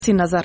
نظر.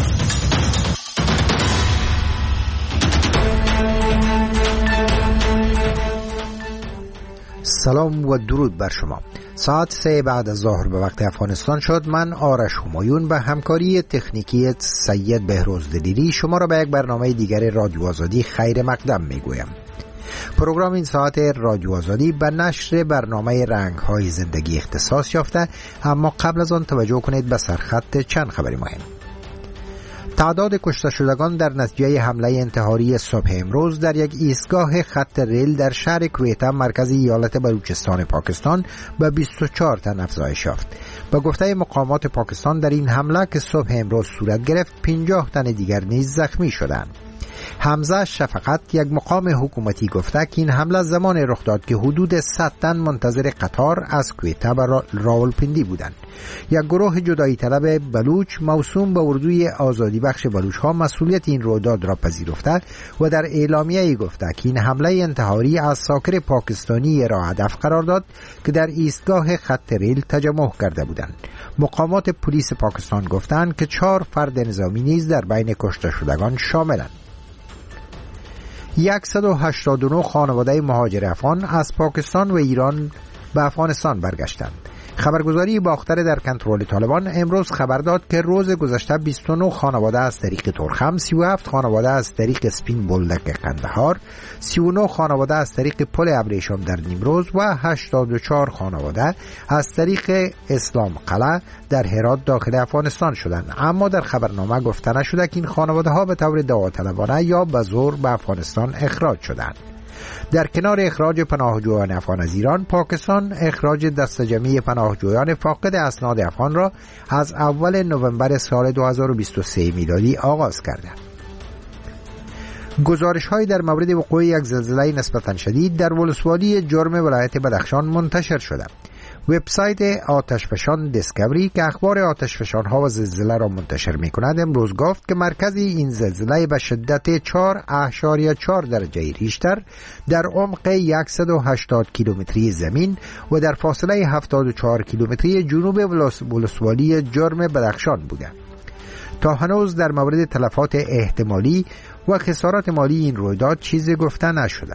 سلام و درود بر شما. ساعت 3 بعد از ظهر به وقت افغانستان شد. من آرش همایون به همکاری تکنیکی سید بهروز دلیری شما را به یک برنامه دیگر رادیو آزادی خیر مقدم میگویم. پروگرام این ساعت رادیو آزادی به نشر برنامه رنگ‌های زندگی اختصاص یافته، اما قبل از آن توجه کنید به سرخط چند خبری مهم. تعداد کشته شدگان در نتیجه حمله انتحاری صبح امروز در یک ایستگاه خط ریل در شهر کویتا مرکز ایالت بلوچستان پاکستان به 24 تن افزایش یافت. به گفته مقامات پاکستان در این حمله که صبح امروز صورت گرفت 50 تن دیگر نیز زخمی شدند. حمزه شفقت، یک مقام حکومتی، گفته که این حمله زمان رخ داد که حدود 100 تن منتظر قطار از کویتا به راولپندی بودند. یک گروه جدایی طلب بلوچ موسوم به اردوی آزادی بخش بلوچ ها مسئولیت این رویداد را پذیرفته و در اعلامیه‌ای گفته که این حمله انتحاری از ساکر پاکستانی را هدف قرار داد که در ایستگاه خط ریل تجمع کرده بودند. مقامات پلیس پاکستان گفتند که 4 فرد نظامی نیز در بین کشته شدگان شاملند. 189 خانواده مهاجر افغان از پاکستان و ایران به افغانستان برگشتند. خبرگزاری باختر در کنترل طالبان امروز خبر داد که روز گذشته 29 خانواده از طریق ترخم، 37 خانواده از طریق سپین بولدک قندهار، 39 خانواده از طریق پل ابریشم در نیمروز و 84 خانواده از طریق اسلام قلعه در هرات داخل افغانستان شدند. اما در خبرنامه گفته نشده که این خانواده ها به طور داوطلبانه یا به زور به افغانستان اخراج شدند. در کنار اخراج پناهجویان افغان از ایران، پاکستان اخراج دسته جمعی پناهجویان فاقد اسناد افغان را از اول نوامبر سال 2023 میلادی آغاز کرده. گزارش‌هایی در مورد وقوع یک زلزله نسبتاً شدید در ولسوالی جرم ولایت بدخشان منتشر شده. وبسایت آتشفشان دیسکاوری که اخبار آتشفشان‌ها و زلزله را منتشر می‌کند امروز گفت که مرکز این زلزله به شدت 4.4 درجه ریشتر در عمق 180 کیلومتری زمین و در فاصله 74 کیلومتری جنوب ولسوالی جرم بدخشان بوده. تا هنوز در مورد تلفات احتمالی و خسارات مالی این رویداد چیزی گفته نشده.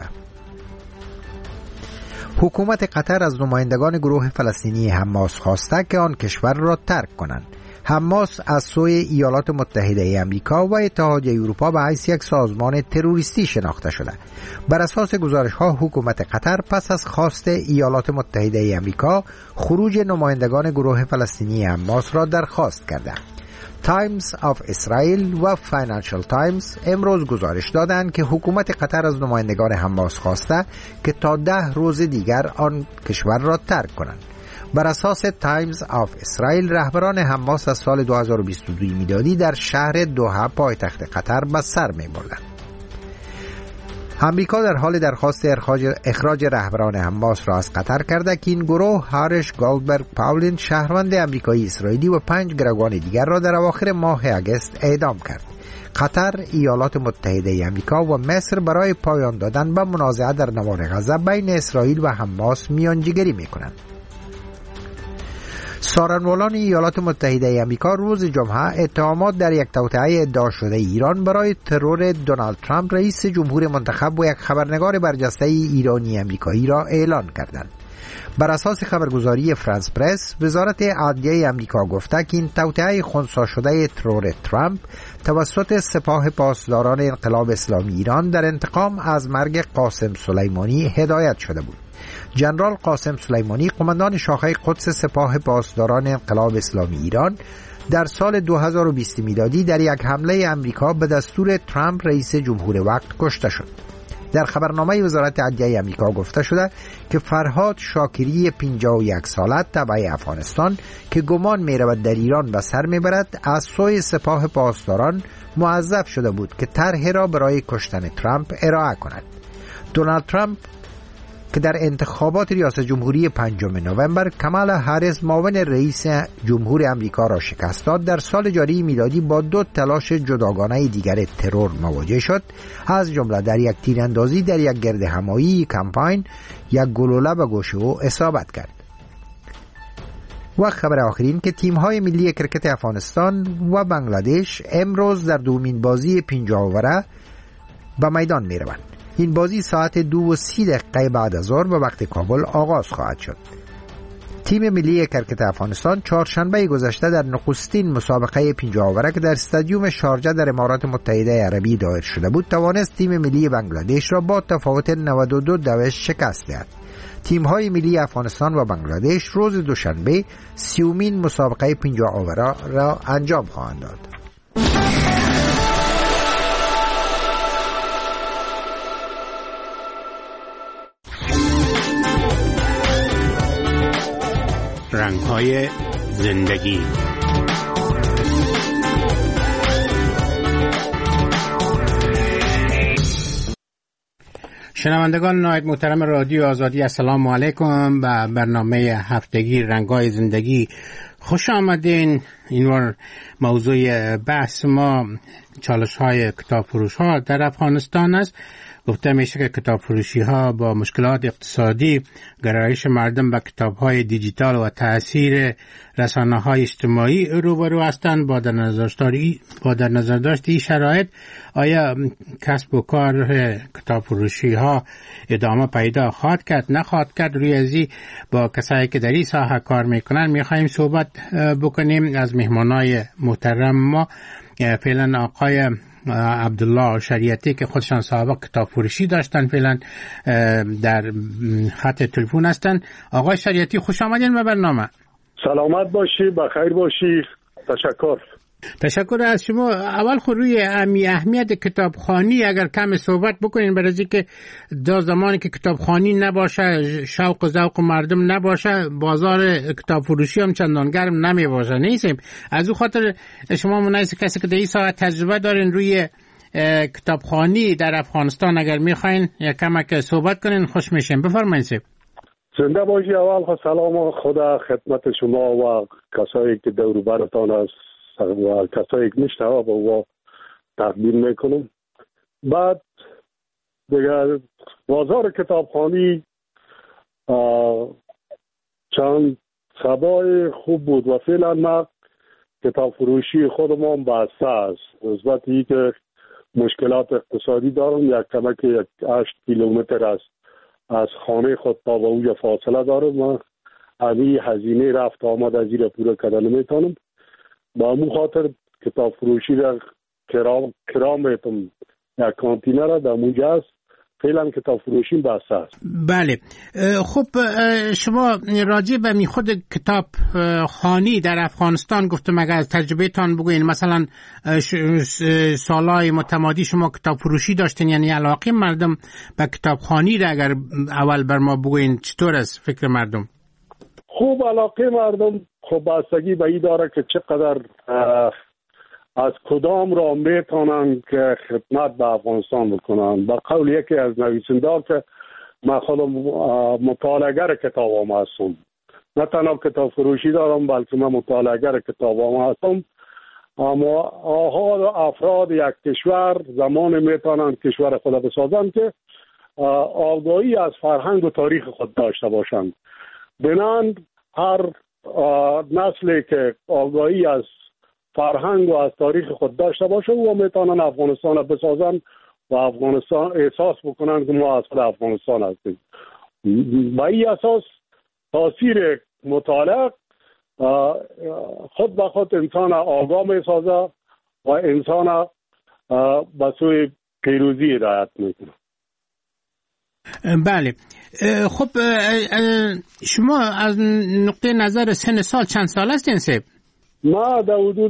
حکومت قطر از نمایندگان گروه فلسطینی حماس خواسته که آن کشور را ترک کنند. حماس از سوی ایالات متحده آمریکا و اتحادیه اروپا به حیث یک سازمان تروریستی شناخته شده. بر اساس گزارش‌ها حکومت قطر پس از خواست ایالات متحده آمریکا خروج نمایندگان گروه فلسطینی حماس را درخواست کرده. تایمز آف اسرائیل و فاینانشل تایمز امروز گزارش دادند که حکومت قطر از نمایندگان حماس خواسته که تا 10 روز دیگر آن کشور را ترک کنند. بر اساس تایمز آف اسرائیل رهبران حماس از سال 2022 میلادی در شهر دوحه پایتخت قطر به سر می‌بردند. امریکا در حال درخواست اخراج رهبران حماس را از قطر کرده که این گروه هارش گولدبرگ پاولین شهروند امریکایی اسرائیلی و 5 گروگان دیگر را در اواخر ماه اگست اعدام کرد. قطر، ایالات متحده آمریکا و مصر برای پایان دادن به منازعه در نوار غزه بین اسرائیل و حماس میانجیگری می‌کنند. سخنگویان ایالات متحده آمریکا روز جمعه اتهامات در یک توطئه ادعا شده ایران برای ترور دونالد ترامپ رئیس جمهور منتخب و یک خبرنگار برجسته ایرانی امریکایی را اعلان کردند. بر اساس خبرگزاری فرانس پرس، وزارت عدلیه آمریکا گفته که این توطئه خنثی شده ترور ترامپ توسط سپاه پاسداران انقلاب اسلامی ایران در انتقام از مرگ قاسم سلیمانی هدایت شده بود. جنرال قاسم سلیمانی، قماندان شاخه قدس سپاه پاسداران انقلاب اسلامی ایران، در سال 2020 میلادی در یک حمله امریکا به دستور ترامپ رئیس جمهور وقت کشته شد. در خبرنامه وزارت عدلیه آمریکا گفته شده که فرهاد شاکری 51 ساله تبع افغانستان که گمان می‌رود در ایران به سر می‌برد از سوی سپاه پاسداران موظف شده بود که طرح را برای کشتن ترامپ ارائه کند. دونالد ترامپ که در انتخابات ریاست جمهوری 5 نوامبر کمالا هریس معاون رئیس جمهور امریکا را شکست داد، در سال جاری میلادی با 2 تلاش جداگانه دیگر ترور مواجه شد، از جمله در یک تیراندازی در یک گردهمایی کمپاین یک گلوله به گوش او اصابت کرد. و خبر آخرین که تیم‌های ملی کرکت افغانستان و بنگلادش امروز در دومین بازی 50 اوره به میدان می‌روند. این بازی ساعت 2:30 بعد از ظهر به وقت کابل آغاز خواهد شد. تیم ملی کرکت افغانستان چهارشنبه گذشته در نخستین مسابقه 50 اوره که در استادیوم شارجه در امارات متحده عربی دایر شده بود توانست تیم ملی بنگلادش را با تفاوت 92 شکست دهد. تیم‌های ملی افغانستان و بنگلادش روز دوشنبه 30مین مسابقه 50 اوره را انجام خواهند داد. رنگ‌های زندگی. شنوندگان نهایت محترم رادیو آزادی، السلام علیکم. به برنامه هفتگی رنگ‌های زندگی خوش آمدین. اینوار موضوع بحث ما چالش‌های کتاب فروش ها در افغانستان است. گفته میشه که کتاب فروشی ها با مشکلات اقتصادی، گرایش مردم به کتاب های دیجیتال و تأثیر رسانه های اجتماعی روبرو هستند. با در نظر داشت این شرایط آیا کسب و کار کتاب فروشی ها ادامه پیدا خواهد کرد نخواهد کرد؟ روی ازی با کسایی که در این ساحه کار میکنن میخوایم صحبت بکنیم. از مهمانای محترم ما فعلا آقای عبدالله شریعتی که خودشان سابق کتاب فروشی داشتن فعلا در خط تلفن هستن. آقای شریعتی خوش آمدین به برنامه. سلامت باشی، بخیر باشی. تشکر از شما. اول خود روی اهمیت کتابخوانی اگر کم صحبت بکنین، برای اینکه در زمانی که کتابخوانی نباشه، شوق و ذوق مردم نباشه، بازار کتاب فروشی هم چندان گرم نمی باشه. نیستیم از او خاطر شما مناسب کسی که در این ساعت تجربه دارین روی کتابخوانی در افغانستان اگر میخواین یک کمک صحبت کنین خوش میشیم. بفرمایید. زنده باشی. اول سلام خدا خدمت شما و کسایی که دور و برتان است و کسایی که میشنوه با تقدیم میکنم. بعد دیگر بازار کتابخوانی چند سبای خوب بود و فعلا ما کتاب فروشی خودمان بسته است. نسبت ای که مشکلات اقتصادی دارم، یک کمک 8 کیلومتر است از خانه خود تا به اوی فاصله دارم و همی هزینه رفت آمد از این پورا کردن نمیتونم. با همون خاطر کتاب فروشی را کرام میتونم یک کانتینه را در اونجا است. فعلا کتاب فروشی بسته است. بله. خب شما راجع به می خود کتاب خوانی در افغانستان گفتم، اگر از تجربه تان بگوین مثلا سالهای متمادی شما کتاب فروشی داشتین، یعنی علاقه مردم به کتاب خوانی را اگر اول بر ما بگوین چطور است فکر مردم؟ خوب علاقه مردم خب بستگی به این داره که چقدر از کدام را میتونن که خدمت به افغانستان بکنن. با قول یکی از نویسنده‌ها که من خودم مطالعه‌گر کتابام هستم، نه تنها کتاب فروشی دارم بلکه من مطالعه‌گر کتابام هستم. اما افراد یک کشور زمان میتونن کشور خود بسازن که آگاهی از فرهنگ و تاریخ خود داشته باشند. بنان هر نسلی که آگاهی از فرهنگ و از تاریخ خود داشته باشه و میتونن افغانستان را بسازن و افغانستان احساس بکنن که ما اصل افغانستان هستیم. با این اساس تاثیر مطالعه خود به خود انسان آگاه میسازه و انسان به سوی پیروزی هدایت میکنه. بله. خب شما از نقطه نظر سن سال چند سال هستین سیب؟ ما در حدود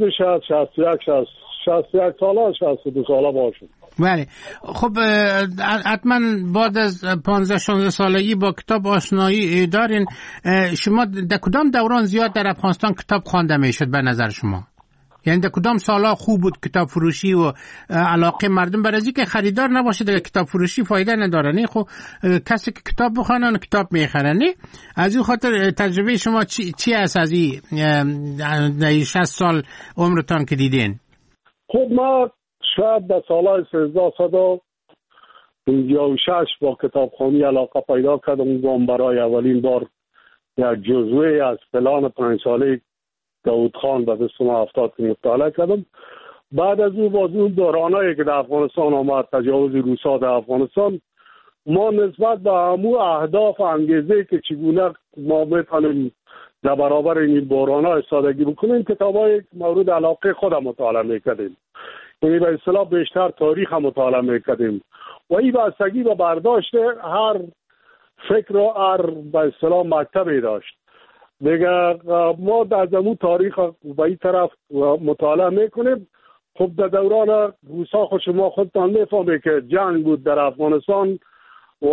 61 ساله 62 ساله باشم. بله. خب حتما بعد از 15-16 سالگی با کتاب آشنایی دارین. شما در کدام دوران زیاد در افغانستان کتاب خوانده میشد به نظر شما؟ یعنی در کدام سالا خوب بود کتاب فروشی و علاقه مردم؟ برای اینکه خریدار نباشه در کتاب فروشی فایده نداره. نه خب کسی که کتاب بخونه کتاب میخره. نه از این خاطر تجربه شما چی است از این 60 سال عمرتان که دیدین؟ خب ما شاید در سالهای 1356 با کتابخوانی علاقه پیدا کردم و برای اولین بار یک جزوه از پلان 5 ساله داود خان به دست ما افتاد که مطالعه کردم. بعد از اون باز اون دورانایی که در افغانستان آمد، تجاوز روسا در افغانستان، ما نسبت به همون اهداف انگیزه که چگونه ما میتونیم در برابر این بحران‌ها ایستادگی بکنیم، کتاب‌های مورد علاقه خودم مطالعه میکردیم. یعنی به اصطلاح بیشتر تاریخ هم مطالعه میکردیم و این بستگی به برداشت هر فکر و هر به اصطلاح مکتبی داشت. دیگه ما در زمون تاریخ به این طرف مطالعه میکنیم. خب در دوران روسا خود شما خودتان میفهمید که جنگ بود در افغانستان و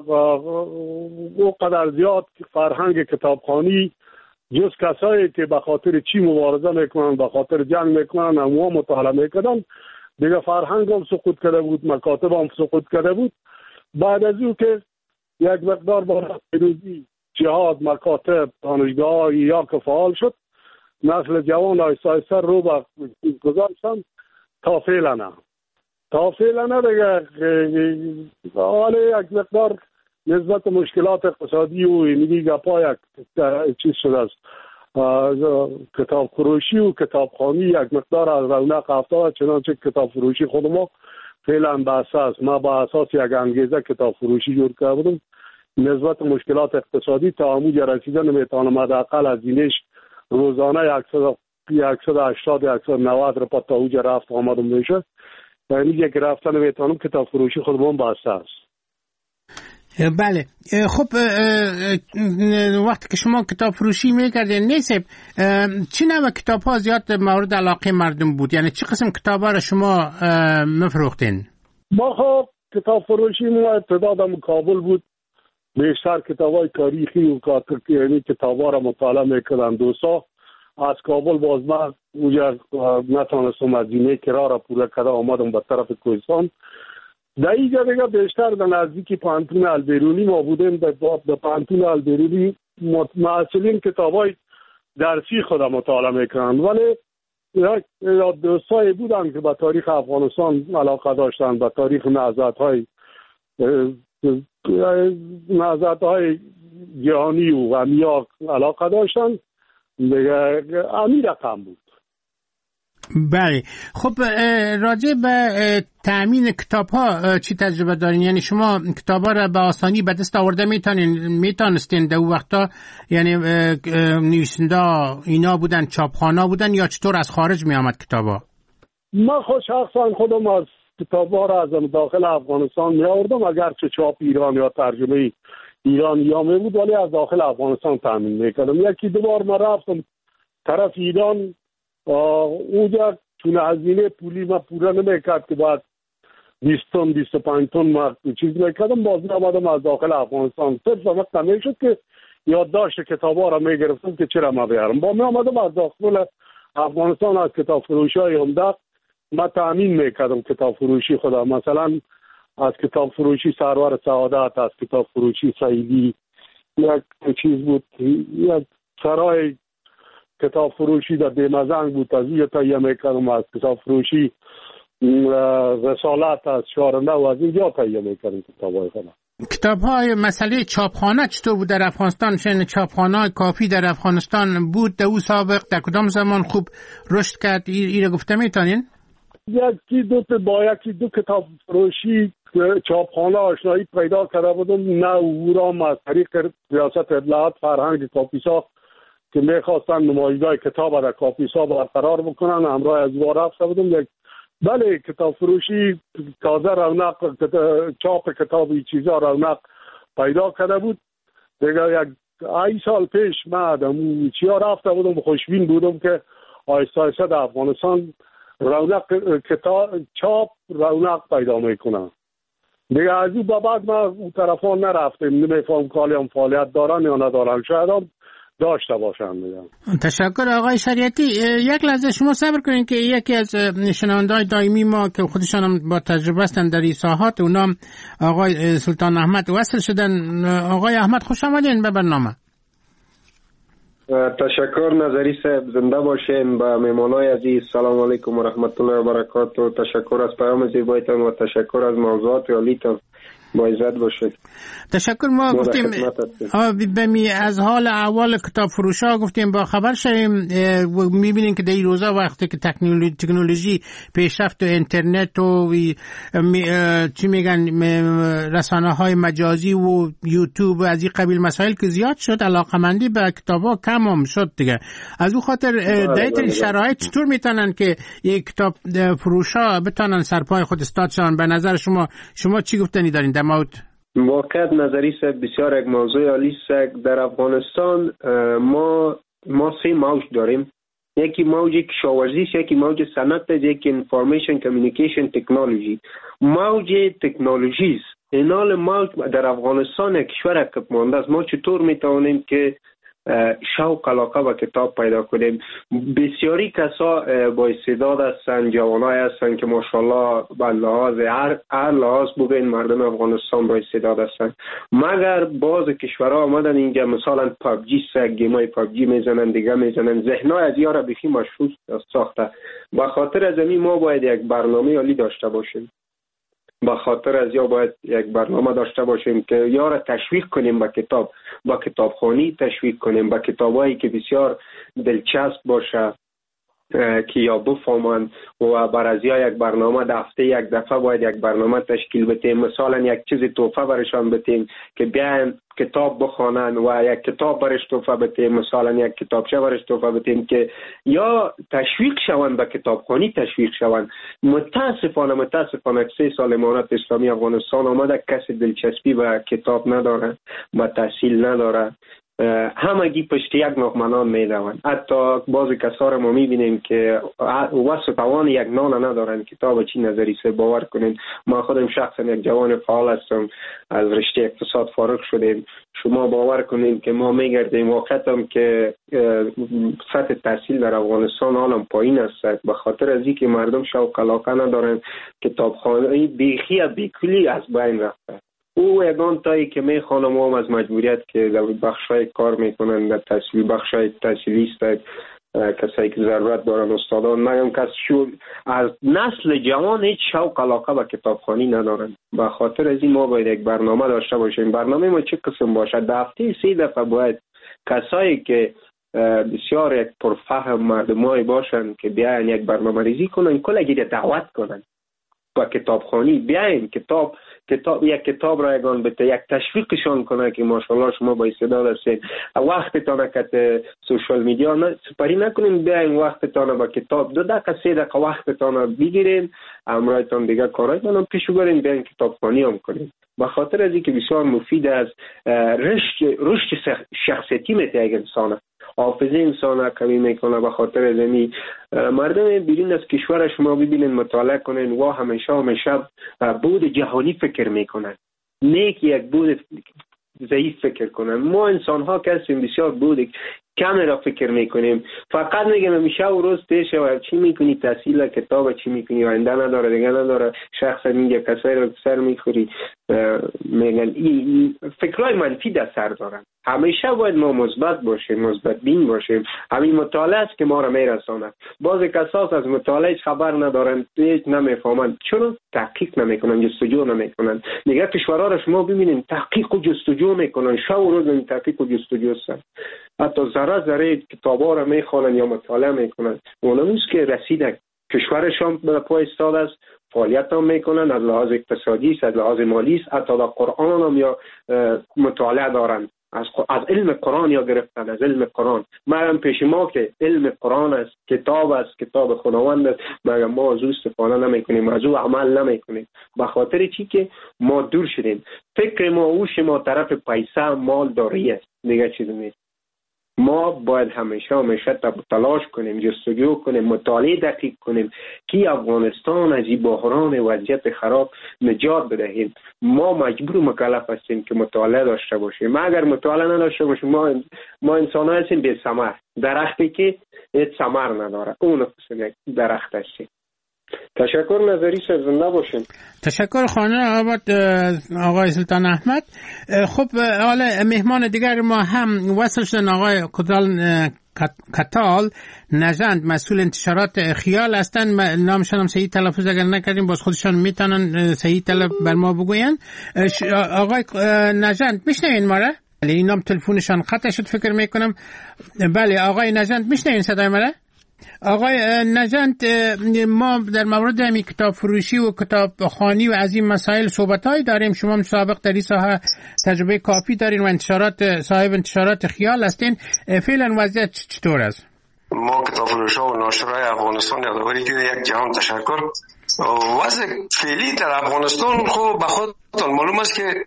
او قدر زیاد فرهنگ کتابخوانی جز کسایی که به خاطر چی مبارزه میکنن، به خاطر جنگ میکنن، همو مطالعه میکردن. دیگه فرهنگ هم سقوط کرده بود، مکاتب هم سقوط کرده بود. بعد از او که یک مقدار با پیروزی جهاد، مکاتب، دانشگاه یا که فعال شد، نسل جوان آیسته آیسته رو به گذاشتن تا فعلا دیگه حالا یک مقدار نسبت مشکلات اقتصادی و اینی گپا یک چیز شده است. کتاب فروشی و کتابخوانی یک مقدار از رونق افتاد، چنانچه کتاب فروشی خود ما فعلا به اساس ما با اساس یک انگیزه کتاب فروشی جور کرده بودم. نسبت مشکلات اقتصادی تا همونجا رسیدن نمیتونم حداقل از اینش روزانه 180 190 رو تا اونجا رفت آمدم میشه. یعنی یک رفتن نمیتونم کتاب فروشی خودمون با اساس. بله. خب وقتی که شما کتاب فروشی میکردین نیسب چی نوع کتاب ها زیاد مورد علاقه مردم بود؟ یعنی چه قسم کتاب ها را شما مفروختین؟ ما خب کتاب فروشی ما ابتدا کابل بود. بیشتر کتاب های تاریخی و یعنی کتاب ها را مطالعه میکردن. دوستا از کابل باز من اونجا نتانستم از اینه کرا را پوره کرده آمدم به طرف کوهستان. در اینجا دیگه بیشتر در نزدیکی پانتون البیرونی ما بودیم. در پانتون البیرونی محصلین کتابای درسی خود مطالعه میکنند، ولی دوستایی بودن که به تاریخ افغانستان علاقه داشتن، به تاریخ نهضت‌های جهانی و امیا علاقه داشتن. دیگه امیر رقم بود. بله. خب راجع به تأمین کتاب ها چی تجربه دارین؟ یعنی شما کتاب ها را به آسانی به دست آورده میتونستین در اون وقتا؟ یعنی نویسنده اینا بودن، چاپخانه بودن، یا چطور از خارج می آمد کتاب ها؟ من شخصا خودم از کتاب ها را از داخل افغانستان می آوردم، اگرچه چاپ ایران یا ترجمه ایران یا می بود، ولی از داخل افغانستان تأمین میکردم. یکی دو بار من رفتم طرف ایران، اونجا چون هزینه پولی ما پوره نمیکرد که باید 20 تن 25 تن ما چیز میکردم، باز آمدم از داخل افغانستان. صرف وقت نمیشد که یادداشت کتابا را میگرفتم که چرا ما بیارم. با می آمدم از داخل افغانستان از کتاب فروشی های عمده ما تأمین میکردم کتاب فروشی خدا. مثلا از کتاب فروشی سرور سعادت، از کتاب فروشی سعیدی، یک چیز بود، یک سرای کتاب فروشی در دیمزنگ بود، از اینجا تهیه میکردم. از کتاب فروشی رسالت از شارنده و از اینجا تهیه میکردم کتاب‌های خودم. کتاب‌های مسئله چاپخانه چطور بود در افغانستان؟ چه چاپخانه‌های کافی در افغانستان بود در او سابق؟ در کدام زمان خوب رشد کرد؟ ایره گفته میتونین؟ یکی دو کتاب فروشی چاپخانه آشنایی پیدا کرده بودم. نه اورام از طریق ریاست اطلاعات فرهنگ کاپیسا که میخواستن نمایشگاه کتاب در کاپیسا برقرار بکنن، همراه از ما رفته بودم. بله کتاب فروشی تازه رونق، چاپ کتابی چیزا رونق پیدا کرده بود. دیگه یک 8 سال پیش من چیا رفته بودم، خوشبین بودم که آیسته آیسته در افغانستان رونق کتاب چاپ رونق پیدا میکنن. دیگه از این بعد ما اون طرفان نرفتیم، نمیفهم کالی هم فعالیت دارن یا ندارن، شاید هم داشته باشن. تشکر آقای شریعتی. یک لحظه شما صبر کنید که یکی از شنونده‌های دائمی ما که خودشان هم با تجربه هستند در این ساحات، اونام آقای سلطان احمد وصل شدن. آقای احمد خوش آمدین به برنامه. تشکر نظری صاحب، زنده باشین. با مهمانای عزیز سلام علیکم و رحمت الله و برکاته. تشکر از پیام زیبایتان و تشکر از موضوعات عالیتان. با عزت باشید. تشکر. ما گفتیم از حال اول کتاب فروشا گفتیم با خبر شویم. میبینیم که در این روزا وقتی که تکنولوژی پیشرفت و اینترنت و چی میگن رسانه‌های مجازی و یوتیوب از این قبیل مسائل که زیاد شد، علاقمندی به کتابا کم هم شد دیگه. از اون خاطر در این شرایط چطور میتونن که یک کتاب فروشا بتونن سرپای خود استاد شون؟ به نظر شما چی گفتنی دارین در مورد؟ واقعا نظری است بسیار یک موضوع عالی است. در افغانستان ما سه موج داریم. یکی موج کشاورزی است، یکی موج صنعت است، یکی انفورمیشن کمیونیکیشن تکنولوژی. موج تکنولوژی است. اینال موج در افغانستان کشور عقب مانده است. ما چطور میتوانیم که شوق علاقه به کتاب پیدا کنیم؟ بسیاری کسا با استعداد هستند، جوانای هستند که ماشاءالله به لحاظ هر لحاظ بگوین مردم افغانستان با استعداد هستند، مگر بعض کشورها آمدن اینجا مثلا پابجی گیمای پابجی میزنن، دیگه میزنن، ذهنای از یارا بخی مشروط ساخته. به خاطر از این ما باید یک برنامه عالی داشته باشیم. به خاطر از یا باید یک برنامه داشته باشیم که یا را تشویق کنیم به کتاب، با کتابخوانی تشویق کنیم، با کتابایی که بسیار دلچسب باشه که یا بفهمند و بر از یا یک برنامه هفته یک دفعه باید یک برنامه تشکیل بدیم. مثلا یک چیز تحفه برشان بدیم که بیاین کتاب بخوانن و یک کتاب برش تحفه بدیم، مثلا یک کتابچه برش تحفه بدیم که یا تشویق شوند به کتابخوانی تشویق شوند. متاسفانه 3 سال امارت اسلامی افغانستان آمده کسی دلچسپی به کتاب نداره، به تحصیل نداره، همگی پشت یک ناخمنان میدوند. حتی بعضی کسا را ما میبینیم که واسه توان یک نان ندارن. کتاب چی نظری سه باور کنین. ما خودم شخصا یک جوان فعال هستم، از رشته اقتصاد فارغ شدیم. شما باور کنین که ما میگردیم واقعا که سطح تحصیل در افغانستان حالا پایین است، به خاطر از اینکه مردم شوق علاقه ندارن. کتابخوانی بیخی بیکلی از بین رفته. او یگان تایی که میخوانم هم از مجبوریت که در بخشای کار میکنن در تحصیل، بخشای تحصیلی است، کسایی که ضرورت دارن استادان، مگم کس از نسل جوان هیچ شوق علاقه به کتابخوانی ندارن. به خاطر از این ما باید یک برنامه داشته باشیم. برنامه ما چه قسم باشه؟ در هفته 3 دفعه باید کسایی که بسیار یک پرفهم مردمایی باشن که بیاین یک برنامه ریزی کنن، کلگی دعوت کنن با کتابخوانی. بیاین یک کتاب رایگان بده، یک تشویقشان کنه که ماشاءالله شما با استعداد هستید. وقتتان که سوشال میدیا سپری نکنین، بیاین وقتتان با کتاب 2 دقیقه 3 دقیقه وقتتان بگیرین، امرایتان دیگه کارایتان هم پیش ببرین، بیاین کتابخوانی هم کنین. به خاطر از اینکه بسیار مفید است. رشد شخصیتی میته یک انسان، حافظه انسان قوی میکنه. به خاطر از این مردم بیرون از کشور شما ببینین، مطالعه کنین و همیشه بود جهانی فکر میکنن، نیک یک بود ضعیف فکر کنن. ما انسان ها کسیم بسیار بود کم را فکر میکنیم. فقط میگم همیشه و روز پیش و چی میکنی، تحصیل کتاب چی میکنی، آینده نداره، دیگه نداره. شخصا میگه کسایی رو سر میخوری، میگن این فکرای منفی در سر دارن. همیشه باید ما مثبت باشیم، مثبت بین باشیم. همین مطالعه است که ما را میرساند. بعضی کسا از مطالعه خبر ندارن، هیچ نمیفهمن، چون تحقیق نمیکنن، جستجو نمیکنن. دیگه کشورها را شما ببینید تحقیق و جستجو میکنن، شب و روز این تحقیق و جستجو هستن. حتی ذره کتابا را میخوانن یا مطالعه میکنن. اونموز که رسیدن کشورشان به پای استاد است، فعالیت هم میکنن، از لحاظ اقتصادی است، از لحاظ مالی است، حتی در قرآن هم یا مطالعه دارن، از علم قرآن یا گرفتن از علم قرآن. مگم پیش ما که علم قرآن است، کتاب خداوند است، مگم ما از او استفاده نمیکنیم، از او عمل نمیکنیم. به خاطر چی که ما دور شدیم. فکر ما اوش ما طرف پیسه مال داری است، دیگه چیزی نیست. ما باید همیشه تلاش کنیم، جستجو کنیم، مطالعه دقیق کنیم که افغانستان از این بحران وضعیت خراب نجات بدهیم. ما مجبور مکلف هستیم که مطالعه داشته باشیم. ما اگر مطالعه نداشته باشیم ما انسان ها هستیم بی ثمر، درختی که هیچ ثمر نداره، اون قسم یک درخت هستیم. تشکر نظری صاحب، زنده باشین. تشکر خانه آباد آقای سلطان احمد. خب حالا مهمان دیگر ما هم وصل شدن، آقای کتال نژند، مسئول انتشارات خیال هستند. نامشان هم صحیح تلفظ اگر نکردیم باز خودشان میتونن صحیح بر ما بگوین. آقای نژند میشنوین ما را؟ این نام تلفنشان قطع شد فکر میکنم. بله آقای نژند میشنوین صدای ما را؟ آقای نژند، ما در مورد همین کتاب فروشی و کتاب خوانی و از این مسائل صحبت‌هایی داریم. شما سابق در این ساحه تجربه کافی دارین و صاحب انتشارات خیال هستین. فعلا وضعیت چطور است؟ ما کتاب فروش‌ها و ناشرای افغانستان یادآوری که یک جهان تشکر. وضع فعلی در افغانستان خب به خودتان معلوم است که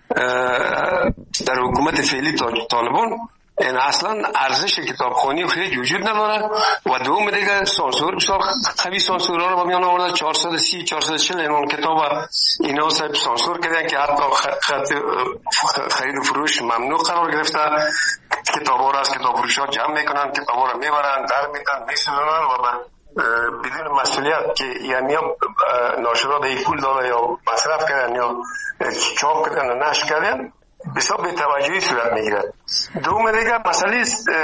در حکومت فعلی طالبان این اصلا ارزش کتابخوانی و خرید وجود نداره و دوم دیگه سانسور بسیار قوی سانسورها رو با میان آورده. 430 440 این کتاب اینا صاحب سانسور کردن که حتی خرید و فروش ممنوع قرار گرفته. کتابا رو از کتاب فروش‌ها جمع میکنن، کتابا رو میبرن در میدن میسازن و بدون مسئولیت که یعنی ناشرا به پول داده یا مصرف کردن یا چاپ کردن و نشر کردن بسیار بی‌توجهی صورت میگیرد. دوم دیگه مسئله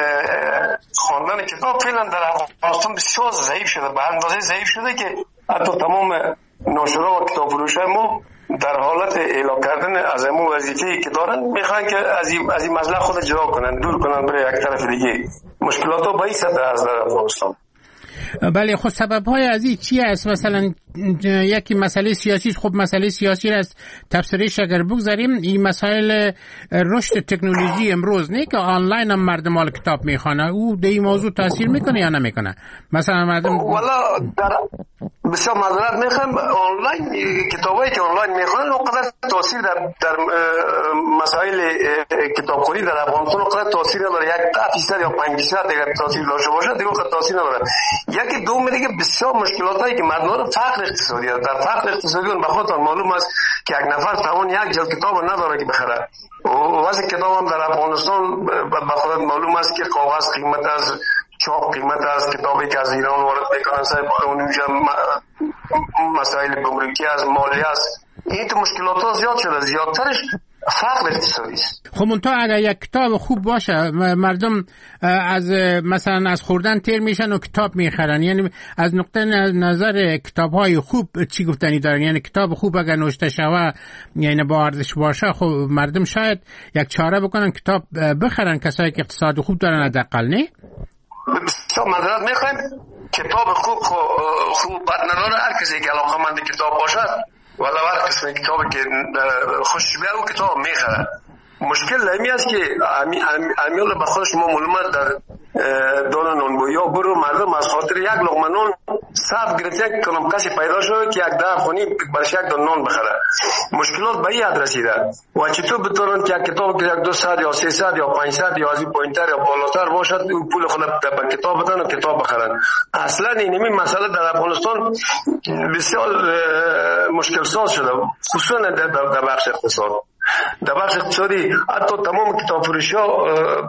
خواندن کتاب فعلا در افغانستان بسیار ضعیف شده، به اندازه ضعیف شده که حتی تمام ناشرا و کتاب فروش‌های ما در حالت اعلام کردن از امو وظیفه‌ای که دارن میخوان که از این مسئله خود جدا کنن، دور کنن برای یک طرف دیگه. مشکلات ها به این سطح از در افغانستان. بله خب سبب های از این چی است؟ مثلا یکی مسئله سیاسی. خب مسئله سیاسی را از تفسیرش اگر بگذاریم، این مسائل رشد تکنولوژی امروز نه که آنلاین هم مردم حال کتاب میخوانه، او به این موضوع تاثیر میکنه یا نمیکنه؟ مثلا مردم والا بسیار معذرت میخوام، آنلاین کتابایی که آنلاین میخوانن اونقدر تاثیر در مسائل کتابخوانی در افغانستان اونقدر تاثیر نداره. 1% یا 5% اگر تاثیر داشته باشه دیگه اونقدر تاثیر نداره. یکی دوم دیگه بسیار مشکلاتایی که مردم رو فقر اقتصادی است. در فقر اقتصادی اون بخاطر معلوم است که یک نفر توان یک جلد کتاب نداره که بخره. واسه کتاب هم در افغانستان بخاطر معلوم است که کاغذ قیمت از چاپ قیمت از کتابی که از ایران وارد میکنن صاحب اونجا مسائل گمرکی از مالیه است. این تو مشکلات ها زیاد شده، زیادترش فقر اقتصادی است. خب منتها اگر یک کتاب خوب باشه مردم از مثلا از خوردن تیر میشن و کتاب میخرن. یعنی از نقطه نظر کتاب های خوب چی گفتنی دارن؟ یعنی کتاب خوب اگر نوشته شوه یعنی با ارزش باشه، خب مردم شاید یک چاره بکنن کتاب بخرن، کسایی که اقتصاد خوب دارن حداقل. نه بسیار معذرت میخوایم، کتاب خوب بد نداره. هر کسی که علاقه‌مند کتاب باشد ولی هر کسی کتابی که خوشش بیاد او کتاب میخره. مشکل همی است که امیال به خودش ما معلومات در دانه نانبویی ها برو مردم از خاطر یک لقمه نان صف گرفته کنم کسی پیدا شده که یک ده خونی برش یک دان نان بخره. مشکلات به این حد رسیده و چطور بتونن که یک کتاب که یک 200 یا 300 یا 500 یا از این پایینتر یا بالاتر باشد او پول خود به کتاب بدن و کتاب بخرن. اصلا این مسئله در افغانستان بسیار مشکل ساز شده، خصوصا در بخش اقتصاد. در بخش اقتصادی حتی تمام کتاب فروشی ها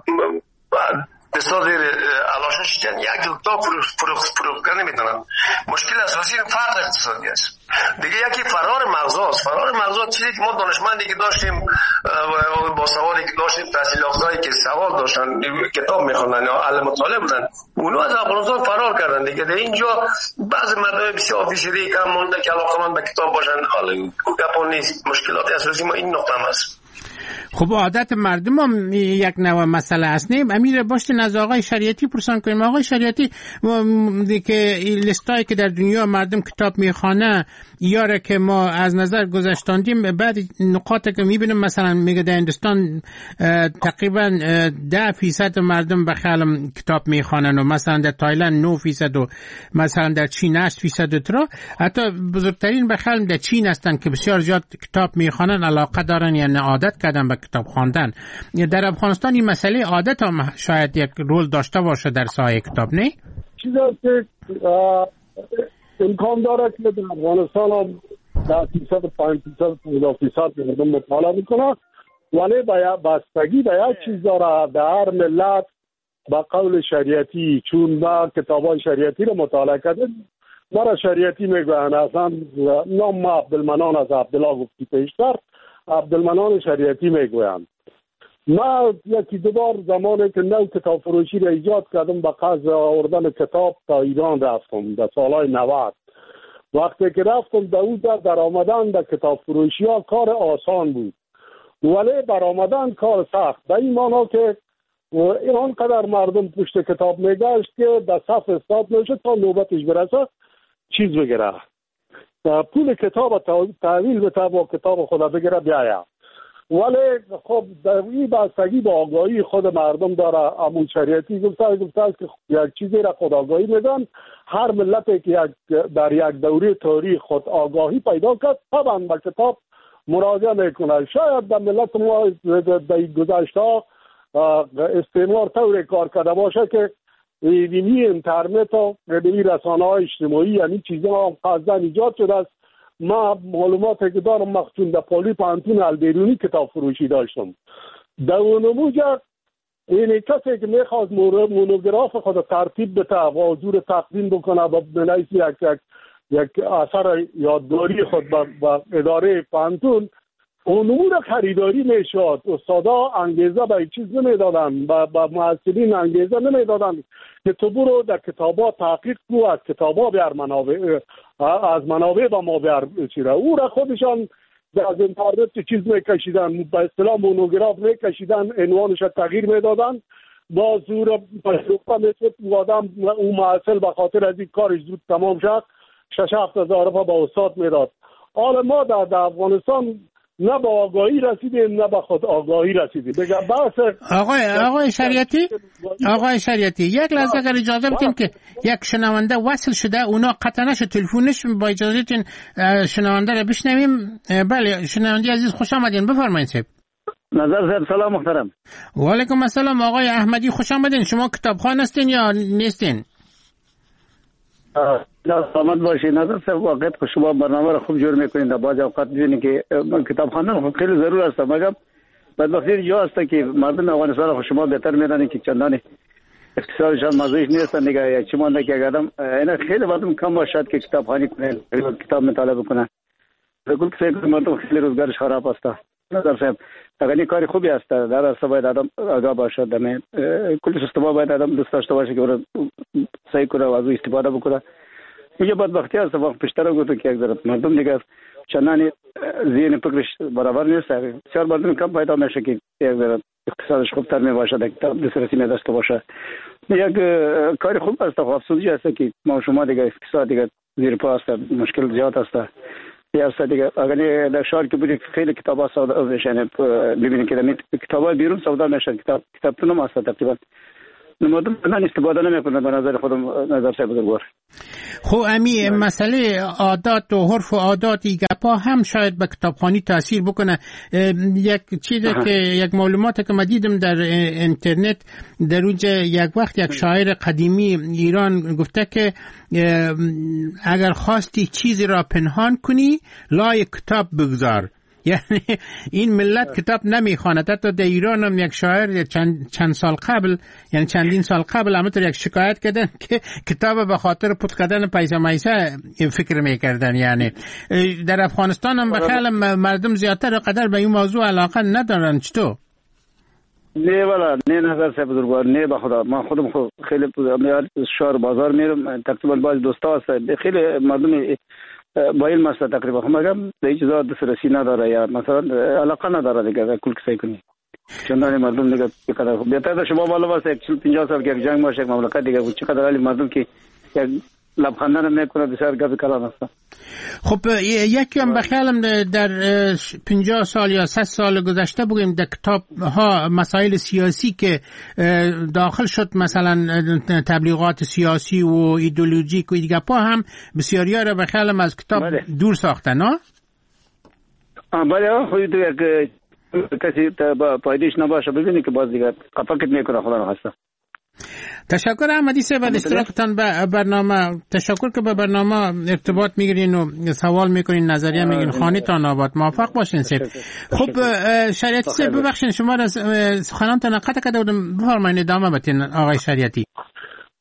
بسیار علاشه شدن، یک کتاب فروختن نمیتونن. مشکل اساسی فرق اقتصادی است. دیگه یکی فرار مغزاست. فرار مغزا چیزی که ما دانشمندی که داشتیم با سوادی که داشتیم، تحصیل یافته‌ای که سواد داشتن کتاب میخوندن یا اهل مطالعه بودن، اونها از افغانستان فرار کردن دیگه. در اینجا بعضی مردم بسیار فیصدی کم مونده که علاقه‌مند به کتاب باشن. حالا گپ نیست. مشکلات اساسی ما این نقطه است. خب عادت مردم هم یک نوع مسئله است. نیم امیر باشتین از آقای شریعتی پرسان کنیم. آقای شریعتی که لیستایی که در دنیا مردم کتاب میخوانه یاره که ما از نظر گذاشتاندیم، بعد نقاطی که میبینیم مثلا میگه در هندوستان تقریبا 10% مردم به خیال کتاب میخوانن و مثلا در تایلند 9% و مثلا در چین 8% ترا. حتی بزرگترین به خیال در چین هستن که بسیار زیاد کتاب میخوانن، علاقه دارن یعنی عادت کردن به کتاب خواندن. در افغانستان این مسئله عادت هم شاید یک رول داشته باشه در ساحه کتاب. نه چیزی که امکان داره که در افغانستان هم 10% 5% مردم مطالعه میکنه، ولی بستگی به یک چیز داره. در هر ملت با قول شریعتی، چون ما کتابان شریعتی رو مطالعه کردیم مرا شریعتی میگوین. اصلا نام ما عبدالمنان از عبدالله گفتی پیشتر، عبدالمنان شریعتی میگوین. ما یکی دو بار زمانی که نو کتاب فروشی را ایجاد کردم به قصد آوردن کتاب تا ایران رفتم در سالهای 90. وقتی که رفتم در آمدن در کتاب فروشی ها کار آسان بود، ولی برآمدن کار سخت. به این معنا که اینقدر مردم پشت کتاب میگشت که در صف استاد نشه تا نوبتش برسه چیز بگیره، پول کتاب تحویل بده با کتاب خدا بگیره بیاید. ولی خب در این بستگی با آگاهی خود مردم داره. امون شریعتی گفته که یک چیزی را خود آگاهی میدن. هر ملتی که در یک دوره تاریخ خود آگاهی پیدا کرد طبعا به کتاب مراجعه میکنه. شاید در ملت ما در گذشته استعمار طور کار کرده باشه که اینی اینترنت و رسانه های اجتماعی یعنی چیزا قصداً ایجاد شده است. ما معلوماتی که دارم مخصوص در پلی پانتون البیرونی کتاب فروشی داشتم. در اون موجه این کسی که میخواست مونوگراف خود ترتیب بده و حضور تقدیم بکنه با بنویس یک اثر یادگاری خود با اداره پانتون، اون امور خریداری میشد. استادا انگیزه به چیز نمیدادن، با محصلین انگیزه نمیدادن که تو برو در کتابا تحقیق کو، از کتابا بیار منابع، از منابع با ما بیار چیره. او را خودشان از اینترنت چیز میکشیدن، به اصطلاح مونوگراف میکشیدن، عنوانش تغییر میدادن با زور پشتوقا میشد. آدم اون محصل به خاطر از این کارش زود تمام شد 6-7 هزار روپیه با استاد میداد. حالا ما در افغانستان نه با آگاهی رسیدیم نه با خود آگاهی رسیدیم. بگم بحث آقای شریعتی یک لحظه اگر اجازه بدین که یک شنونده وصل شده، اونا قطع نشه تلفنش، با اجازهتون شنونده رو بشنویم. بله شنونده عزیز خوش آمدین، بفرمایید صاحب. نظر صاحب سلام محترم. و علیکم السلام آقای احمدی، خوش آمدین. شما کتابخوان هستین یا نیستین؟ سلامت باشید. نظر صاحب واقعا شما برنامه را خوب جور میکنید. در بعض اوقات میبینید که کتاب خواندن خیلی ضرور است، مگر بدبختی جا است که مردم افغانستان خود شما بهتر میدانید که چندان اقتصادشان مزایش نیستن دیگه. چی مانده که آدم اینا خیلی مردم کم باشد که کتاب خوانی کنه، کتاب مطالعه بکنه. بگو که مردم خیلی روزگارش خراب است. نظر صاحب اگر کاری خوبی است در اصل باید آدم آگاه باشد. دم کل سیستم باید آدم دوست داشته باشه که صحیح کنه و از استفاده بکنه. میگه بدبختی است. وقت پیشتر گفتم که یک ذره مردم دیگه چنانی ذهن فکرش برابر نیست. بسیار مردم کم پیدا میشه که یک ذره اقتصادش خوبتر می باشد، کتاب دسترسی داشته باشه. یک کاری خوب است. افسوسی است که ما شما دیگه اقتصاد دیگه زیر پا است، مشکل زیاد است. یا است دیگه اگر در شهر که بودید خیلی کتابا سودا میشن، ببینید که کتابا بیرون سودا میشن، کتابتون هم است تقریبا مردم من استفاده نمیکنه. به نظر خودم نظر صاحب بزرگوار. خب امی مسئله عادات و عرف و عاداتی گپا هم شاید به کتابخوانی تاثیر بکنه. یک چیزی که یک معلوماتی که من دیدم در اینترنت در اونجا یک وقت یک شاعر قدیمی ایران گفته که اگر خواستی چیزی را پنهان کنی لای کتاب بگذار. یعنی این ملت کتاب نمیخواند. حتی در ایران هم یک شاعر چند سال قبل، یعنی چندین سال قبل همونطور یک شکایت کردن که کتاب به خاطر پوت کردن پیسه میسه فکر میکردن. یعنی در افغانستان هم بخیال مردم زیادتر قدر به این موضوع علاقه ندارن. چطور؟ نه والا نه نظر صاحب بزرگوار، نه به خدا. من خودم خیلی شهر بازار میرم، تقریبا باز دوستا هست خیلی مردم با علم است تقریبا، مگر به هیچ چیزا دسترسی نداره یا مثلا علاقه نداره دیگه کل کسی کنی. چندان مردم دیگه چقدر بهتر شما بالا واسه 40-50 سال که جنگ باشه مملکت دیگه چقدر علی مردم که یک لبخندن میکنه بسیار گپ کلام است. خب یکی هم بخیالم در 50 سال یا 100 سال گذشته بگیم در کتاب ها مسائل سیاسی که داخل شد، مثلا تبلیغات سیاسی و ایدئولوژیک و دیگه پا هم بسیاری ها را بخیالم از کتاب دور ساختن. ها بله خود یک کسی پایدیش نباشه ببینی که باز دیگه قفقت میکنه خدا نخواسته. تشکر احمدی صاحب از اشتراکتان به برنامه. تشکر که به برنامه ارتباط میگیرین و سوال میکنین، نظریه میگین. خانیتان آباد، موفق باشین صاحب. خب شریعتی صاحب ببخشین شما را سخنانتان قطع کرده بودم، بفرمایید ادامه بدین آقای شریعتی.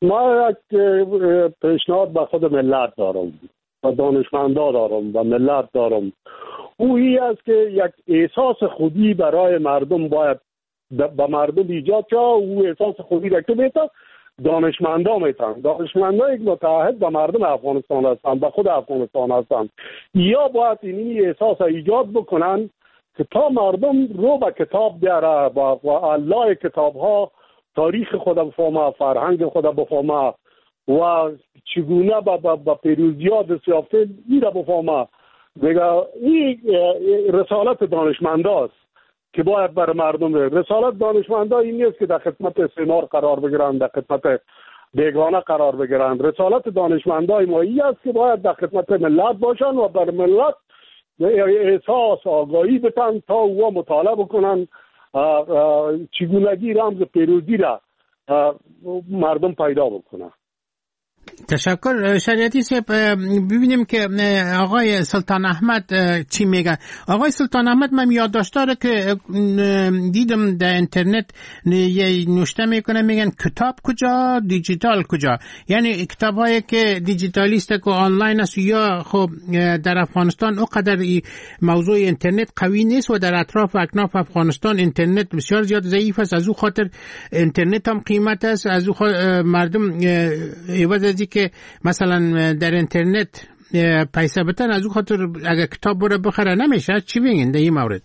ما یک پیشنهاد به خود ملت دارم و دانشمندا دارم و ملت دارم. او است که یک احساس خودی برای مردم باید به مردم ایجاد شد. او احساس خودی را که میتن دانشمندا میتن. دانشمندا یک متعهد به مردم افغانستان هستند، به خود افغانستان هستند. یا باید این احساس ایجاد بکنن که تا مردم رو به کتاب بیاره و الله کتاب ها تاریخ خود بفهمه، فرهنگ خود بفهمه و چگونه با پیروزیات دستیافته میره بفهمه. دیگه این رسالت دانشمنداست که باید بر مردم بره. رسالت دانشمندا این نیست که در خدمت استعمار قرار بگیرن، در خدمت بیگانه قرار بگیرن. رسالت دانشمندای ما این است که باید در خدمت ملت باشن و بر ملت احساس آگاهی بتن تا او مطالعه بکنن چگونگی رمز پیروزی را مردم پیدا بکنن. تشکر. شریعتی صاحب، ببینیم که آقای سلطان احمد چی میگن. آقای سلطان احمد، من یادداشت داره که دیدم در اینترنت یه نوشته میکنه، میگن کتاب کجا دیجیتال کجا، یعنی کتاب هایی که دیجیتالیست که آنلاین است یا خب در افغانستان اونقدر موضوع اینترنت قوی نیست و در اطراف و اکناف افغانستان اینترنت بسیار زیاد ضعیف است. از او خاطر اینترنت هم قیمت است. از او مردم عوض از که مثلا در اینترنت پیسه بتن، از او خاطر اگر کتاب بره بخره نمیشه. چی بگین در این مورد؟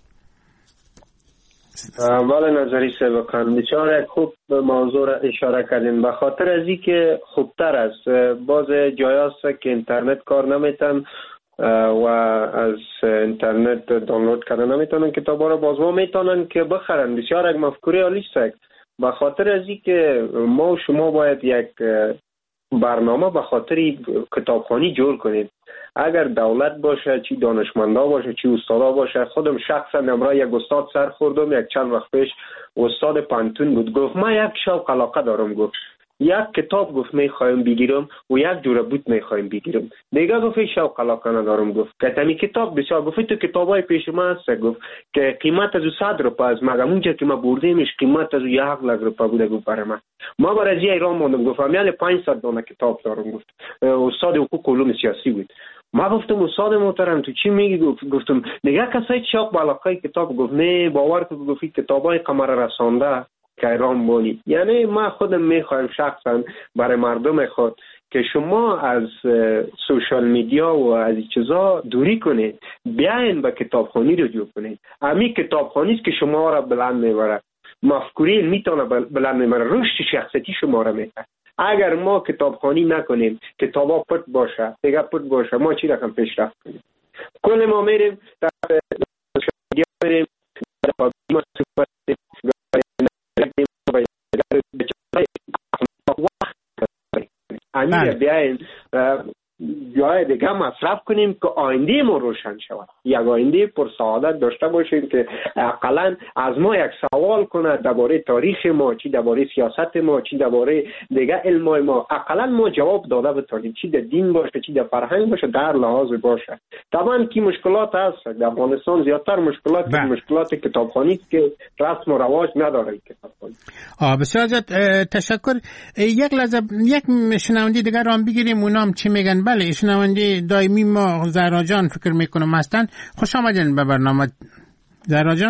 بله نظری سبقان بسیار خوب موضوع را اشاره کردین. به خاطر از این که خوبتر است باز جای است که اینترنت کار نمیتن و از اینترنت دانلود کردن نمیتونن کتابا را، باز ما میتونن که بخرن. بسیار یک مفکوره عالی است. به خاطر از این که ما و شما باید یک برنامه به خاطر کتابخوانی جور کنید. اگر دولت باشه، چی دانشمندا باشه، چی استادا باشه. خودم شخصا امروز یک استاد سر خوردم، یک چند وقت پیش استاد پانتون بود، گفت ما یک شوق علاقه دارم، گفت یک کتاب گفت میخوایم بگیرم و یک جوره بوت میخوایم بگیرم. دیگه گفت شوق علاقه ندارم، گفت کتابی کتاب بسیار، گفت تو کتابای پیش ما هست، گفت که قیمت از 100 روپیه است، مگه اونجا که ما بردیمش قیمت از 1 لک روپیه بوده. گفت برای ما برای ایران موندم، گفتم یعنی 500 دانه کتاب دارم. گفت استاد حقوق علوم سیاسی بود. ما گفتم استاد محترم تو چی میگی؟ گفتم دیگه کسای شوق به علاقه کتاب، گفت نه باور کن، گفت کتابای قمر رسانده که ایران بانی. یعنی ما خودم میخوایم شخصا برای مردم خود که شما از سوشال میدیا و از این چیزا دوری کنید، بیاین به کتابخوانی رو جور کنید. همین کتابخوانی است که شما را بلند میبره، مفکوری میتونه بلند میبره، رشد شخصیتی شما را میتونه. اگر ما کتابخوانی نکنیم، کتابا پت باشه، دیگه پت باشه، ما چی رقم پیشرفت کنیم؟ کل ما میریم در سوشال میدیا، میریم امیر بیاین جای دیگه مصرف کنیم که آینده ما روشن شود، یک آینده پر سعادت داشته باشیم که اقلا از ما یک سوال کنه درباره تاریخ ما، چی درباره سیاست ما، چی درباره دیگه علم ما، اقلا ما جواب داده بتونیم، چی در دین باشه، چی در فرهنگ باشه، در لحاظ باشه. طبعا کی مشکلات هست در افغانستان، زیادتر مشکلات کتابخوانی که رسم و رواج نداره کتابخوانی. بسیار زیاد تشکر. یک لحظه یک شنونده دیگر رو هم بگیریم، اونام چی میگن. بله، شنونده دائمی ما زهرا جان فکر میکنم هستن. خوش آمدین به برنامه زهرا جان.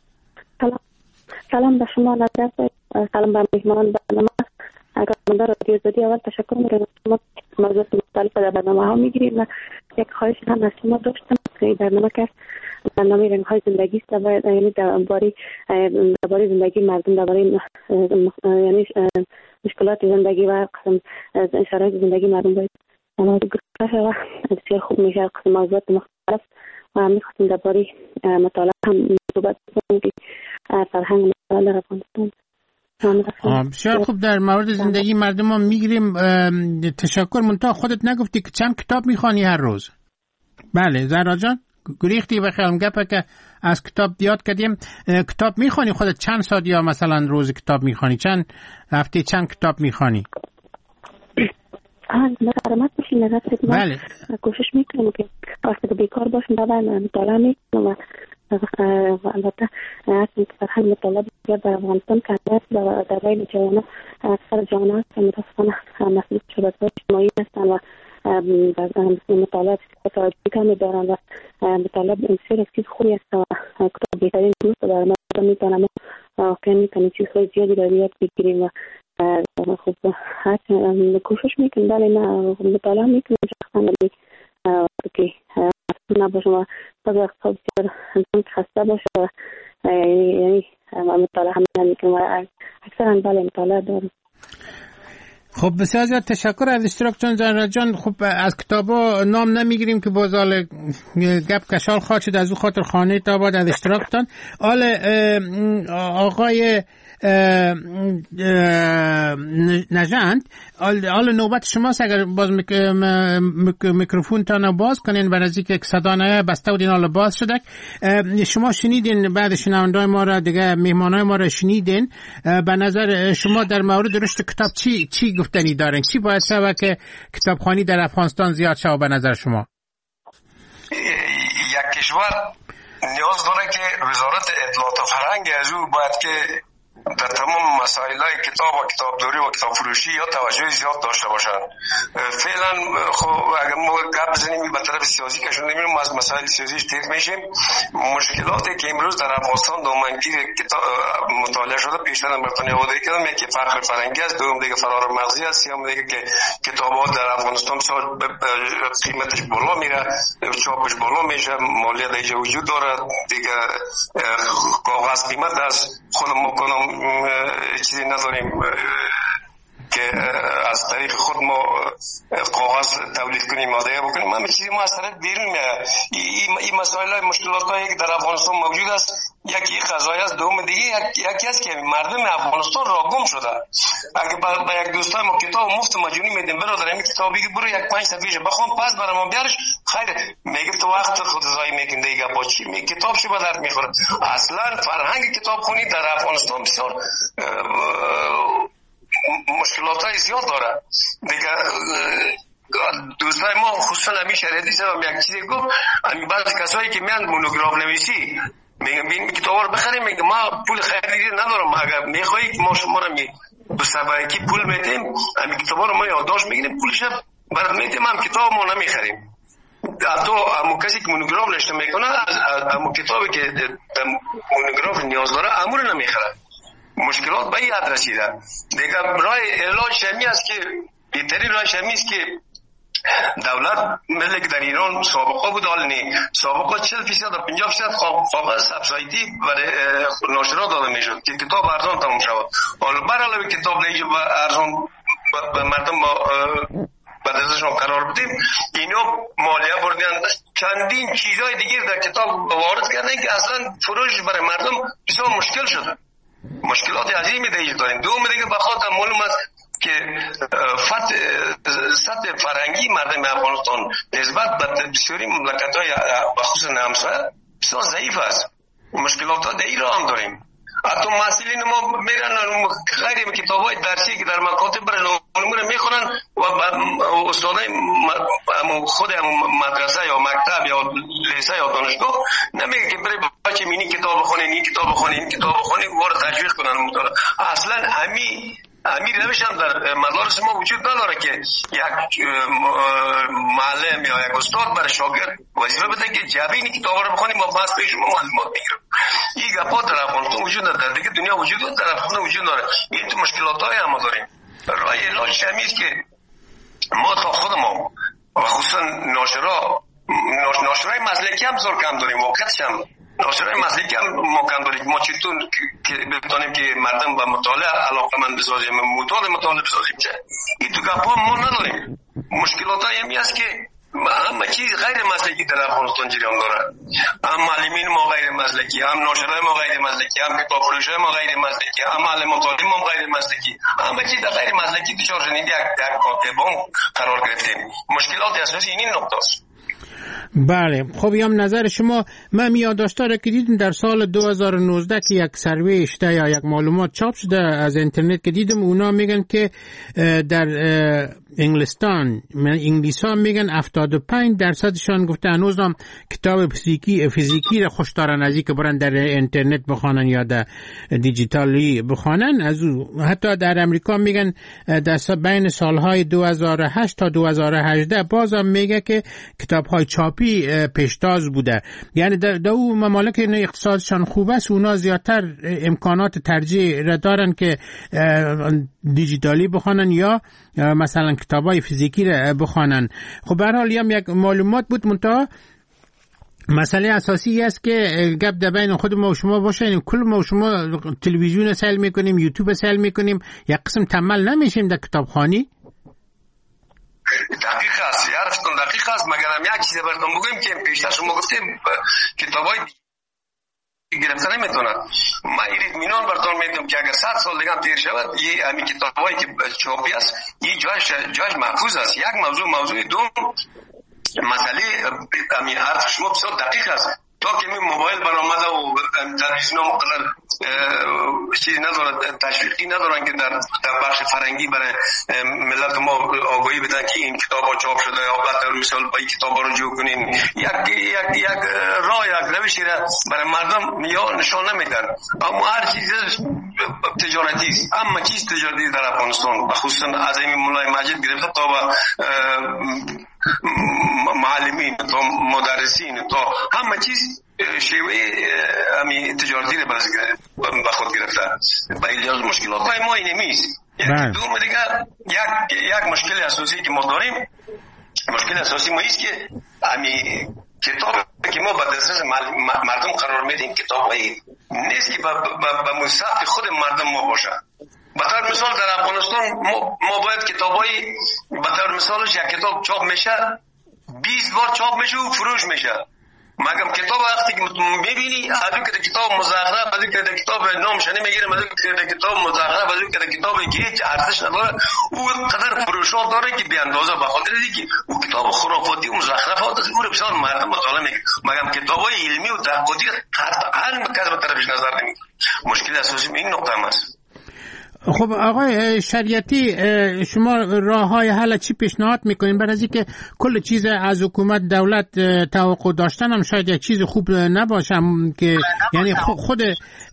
سلام به شما نظر، سلام به مهمان برنامه. اگر من رادیو آزادی اول تشکر میکنم، شما موضوعات مختلف در برنامه ها میگیرید و یک خواهش هم از شما داشتم که برنامه که برنامه رنگ های زندگی است، یعنی درباره زندگی مردم، درباره یعنی مشکلات زندگی و قسم شرایط زندگی مردم باید و بسیار خوب میشه. قسم موضوعات مختلف و هم میخواستیم درباره مطالعه هم صحبت کنیم که فرهنگ مطالعه در افغانستان. بسیار خوب، در مورد زندگی مردم ما میگیریم. تشکر. منتها خودت نگفتی که چند کتاب میخوانی هر روز؟ بله زهرا جان، گریختی به خیالم گپه که از کتاب یاد کردیم. کتاب میخوانی خودت چند ساعت یا مثلا روز کتاب میخوانی؟ چند هفته چند کتاب میخوانی؟ درآمد باشین نظر. بله، کوشش میکنم که وقتی که بیکار باشم بعد مطالعه میکنم و البته اصلا فرهنگ مطالعه بسیار در افغانستان کمتر و در بین جوانان اکثر جوانان که متاسفانه مسئول شبکه‌های اجتماعی هستند و در مطالعه توجه کمی دارند و مطالعه بسیار چیز خوبی است و کتاب بهترین دوست در مطالعه میتونم واقعا میتونیم چیزهای زیادی را یاد بگیریم و خب کوشش میکنم بله نه مطالعه میکنم شخصا ولی که نباشه و بعضی وقتا بسیار انسان خسته باشه و یعنی مطالعه هم نمیکنم و اکثرا بله مطالعه دارم. خب بسیار زیاد تشکر از اشتراکتون زهرا جان. خب از کتابا نام نمیگیریم که بازال گپ کشال خواهد شد، از او خاطر خانه تاباد از اشتراکتون. آقای نژند، حالا نوبت شماست. اگر باز میکروفونتان باز کنین برای از اینکه صدانه بسته بودین حالا باز شده. شما شنیدین، بعد شنوندای ما را دیگه مهمانای ما را شنیدین. به نظر شما در مورد رشد کتاب چی گفتنی دارین؟ چی باید شود که کتابخوانی در افغانستان زیاد شود به نظر شما؟ یک کشور نیاز داره که وزارت اطلاعات و فرهنگ از او باید که در تمام مسائل‌های کتاب و کتابداری و کتاب فروشی یا توجه زیاد داشته باشند. فعلا خب اگر ما گپ بزنیم به طرف سیاسی کشون نمیریم، از مسائل سیاسی تیر میشیم. مشکلاتی که امروز در افغانستان دامنگیر کتاب مطالعه شده پیشتر براتون یادآوری کردم، یکی فقر فرهنگی است، دوم دیگه فرار مغزی است، سوم دیگه که کتاب‌ها در افغانستان قیمتش بالا میره، چاپش بالا میشه، مالیات دیگه وجود داره، دیگه کاغذ قیمت است. خودم کنم چیزی نداریم که از طریق خود ما کاغذ تولید کنیم، ماده‌ای بکنیم. همه چیزی ما از طریق بیرون میاد. این مسائل مشکلاتایی که در افغانستان موجود است، یکی قضایی است، دوم دیگه یکی است که مردم افغانستان را گم شده. اگه با یک دوستای ما کتاب مفت مجانی میدیم، برادر این کتابی که برو یک 5 صفحه بخوام پس برام بیارش، خیر میگه تو وقت خود ضایع میکنی دیگه، با چی می کتاب چی به درد میخوره؟ اصلا فرهنگ کتابخوانی در افغانستان بسیار مشکلاتای زیاد داره دیگه. دوستای ما خصوصا همین شریعتی سبب یک چیزی گفت، همین بعضی کسایی که میان مونوگراف نویسی میگم بین کتابا رو بخریم، میگم ما پول خریدی ندارم، اگر میخوایی ما شما رو به سبکی پول میدیم، همین کتابا رو ما یادداشت میگیریم، پولش برات میدیم، هم کتاب ما نمیخریم. حتی همون کسی که مونوگراف نوشته میکنه همون کتابی که مونوگراف نیاز داره همون رو نمیخره. مشکلات به این حد رسیده دیگه. راه علاج شمی است که بهترین راه شمی است که دولت مثل که در ایران سابقه بود، حال نی سابقه 40% و 50% کاغذ سبسایدی برای ناشرات داده میشد که کتاب ارزان تمام شود. حالا برعلاوه کتاب لیج و ارزان به مردم به دستشون قرار بدیم، اینا مالیه بردن، چندین چیزای دیگه در کتاب وارد کردن که اصلا فروش برای مردم بسیار مشکل شده. مشکلات عظیمی دیگه داریم. دوم دیگه بخاطر معلوم است که سطح فرهنگی مردم افغانستان نسبت به بسیاری مملکت‌های بخصوص همسایه بسیار ضعیف است. مشکلات در ایران هم داریم. حتی مسئولین ما میرن غیر کتاب‌های درسی که در مکاتب برای نمونه میخونن و استادای خود مدرسه یا مکتب یا لیسه یا دانشگاه نمیگه که برای بچه مینی کتاب بخونین، این کتاب بخونین، این کتاب بخونین، وارد تشویق کنن مطالعه. اصلا همین روش هم در مدارس ما وجود نداره که یک معلم یا یک استاد برای شاگرد وظیفه بده که جبین کتاب رو بخونیم ما بس به شما معلومات میگیریم. این گپا در افغانستان وجود نداره، در دیگه دنیا وجود داره، در افغانستان وجود داره. این تو مشکلاتای هم داریم. راه علاج شمی است که ما تا خودمون و خصوصا ناشرای مسلکی هم بسیار کم داریم. واقعیتش هم ناشرای مسلکی هم ما کم داریم. ما چطور که بتونیم که مردم به مطالعه علاقه‌مند بسازیم، معتاد مطالعه بسازیم؟ چه این تو گپا ما نداریم. مشکلاتای همی است که همه چیز غیر مسلکی در افغانستان جریان داره. هم معلمین ما غیر مسلکی، هم ناشرای ما غیر مسلکی، هم کتاب فروشای ما غیر مسلکی، هم معلم مطالعه ما غیر مسلکی. همه چیز در غیر مسلکی دچار شدیم، یک کاتبان قرار گرفتیم. مشکلات اساسی این نقطه است. بله خب یام نظر شما. من یادداشت‌ها را که دیدم در سال 2019 که یک سروی شده یا یک معلومات چاپ شده از اینترنت که دیدم، اونا میگن که در انگلستان انگلیس‌ها میگن 75% گفته هنوز هم کتاب فیزیکی را خوش دارن از اینکه برن در اینترنت بخوانن یا در دیجیتالی بخوانن. از حتی در امریکا میگن در بین سالهای 2008 تا 2018 بازم میگه که کتاب‌های چاپی پیشتاز بوده. یعنی در اون ممالک اقتصادشان خوب است، اونا زیادتر امکانات ترجیح را دارن که دیجیتالی بخوانن یا مثلا کتابای فیزیکی را بخوانن. خب به هر حال یک معلومات بود، منتها مسئله اساسی است که گپ در بین خود ما و شما باشه. یعنی کل ما و شما تلویزیون سیل میکنیم، یوتیوب سیل میکنیم، یک قسم تمل نمیشیم در کتابخوانی. دقیق است، حرفتون دقیق است. مگر هم یک چیز براتون بگویم که پیشتر شما گفتیم کتابای گرفته نمیتونن. من این اطمینان براتون میدم که اگر 100 سال دیگه هم تیر شود، این همین کتابایی که چاپی است این جایش محفوظ است. یک موضوع دوم، مسئله همین حرف شما بسیار دقیق است. تا که می موبایل برآمده و تلویزیون مقدر چیزی ندارد، تشویقی ندارن که در بخش فرنگی برای ملت ما آگاهی بدن که این کتاب ها چاپ شده یا بطور مثال با این کتاب ها رو جو کنین. یک راه، یک روشی را برای مردم یا نشان نمیدن. اما هر چیز تجارتی است، اما چیز تجارتی در افغانستان خصوصا از این مولای مجید گرفته تا با معلمین تا مدرسین تا همه چیز شیوه همین تجارتی رو به خود گرفته. با این مشکلات های ما اینه میست. دوم دیگه یک مشکل اساسی که ما داریم، مشکل اساسی ما ایست که همین کتاب که ما به دسترس مردم قرار میدیم کتابایی نیست که به مصرف خود مردم ما باشه. به طور مثال در افغانستان ما باید کتابایی به طور مثالش یک کتاب چاپ میشه 20 بار چاپ میشه و فروش میشه. مگم کتاب وقتی که میبینی از اون که کتاب مزخرف، از اون که کتاب نامش نمیگیره، از اون که کتاب مزخرف، از اون که کتابی که هیچ ارزش نداره، او قدر فروشات داره که بی اندازه به خاطر اینکه او کتاب خرافاتی و مزخرفات است، او رو بسیار مردم مطالعه میکنه. مگم کتابای علمی و تحقیقاتی هر کس به طرفش نظر نمیگیره. مشکل اساسی این نقطه است. خب آقای شریعتی، شما راه های حل چی پیشنهاد میکنین؟ برای از اینکه کل چیز از حکومت دولت توقع داشتن هم شاید یک چیز خوب نباشه که یعنی خود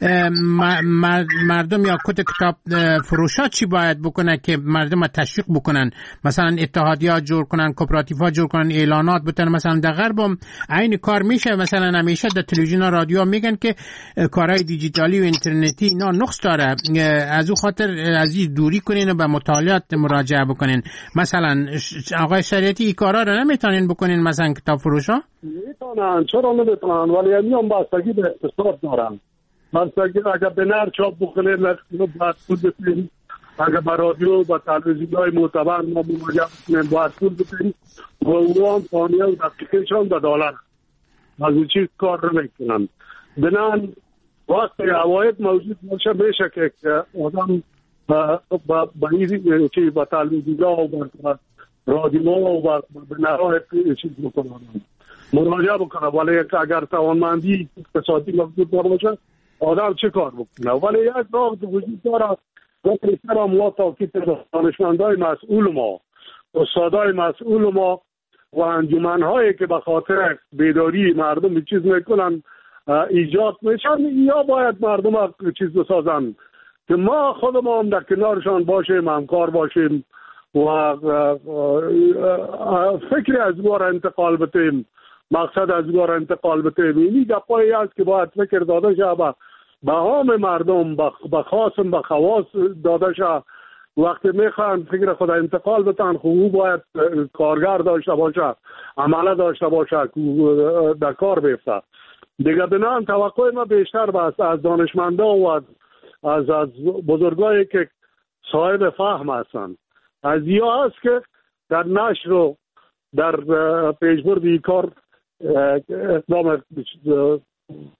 مردم یا خود کتاب فروشات چی باید بکنه که مردم تشویق بکنن؟ مثلا اتحادیات جور کنن، کوپراتیوها جور کنن، اعلانات بتن. مثلا در غرب هم عین کار میشه. مثلا همیشه در تلویزیون و رادیو میگن که کارهای دیجیتالی و اینترنتی اینا نقص داره، از اون از این دوری کنین و به مطالعات مراجعه بکنین. مثلا آقای شریعتی این کارا رو نمیتونین بکنین مثلا کتاب فروشا؟ میتونن، چرا نمیتونن؟ ولی هم بستگی به اقتصاد دارن. بستگی اگر به نر چاپ بکنین باید پول بکنین، اگر به رادیو و تلویزیون‌های معتبر ما مراجعه بکنین باید پول بکنین و اونا هم ثانیه و دقیقه‌شان به دلار از این چیز کار رو میکنن. بنان وقتی عواید موجود باشه میشه که آدم با این چیز با تلویزیون‌ها و با رادیو و به نراه چیز بکنه، مراجعه بکنه. ولی اگر توانمندی اقتصادی موجود باشه آدم چه کار بکنه؟ ولی یک راه وجود داره و پیشتر ما تاکید دانشمندای مسئول ما، استادای مسئول ما و انجمن‌هایی که به خاطر بیداری مردم چیز میکنن ایجاد میشن، یا باید مردم چیز بسازن که ما خودمون هم در کنارشان باشیم، همکار باشیم و فکری از گوار انتقال بتیم، مقصد از گوار انتقال بتیم. اینی گپایی است که باید فکر داده شه به عام مردم، به خاصم به خواص داده شه. وقتی میخوان فکر خود انتقال بتن خوب باید کارگر داشته باشه، عمله داشته باشه، در کار بیفته. دیگه بنان توقع ما بیشتر بست از دانشمندا و از بزرگایی که صاحب فهم هستن. از یا هست که در نشر و در پیشبرد این کار اقدام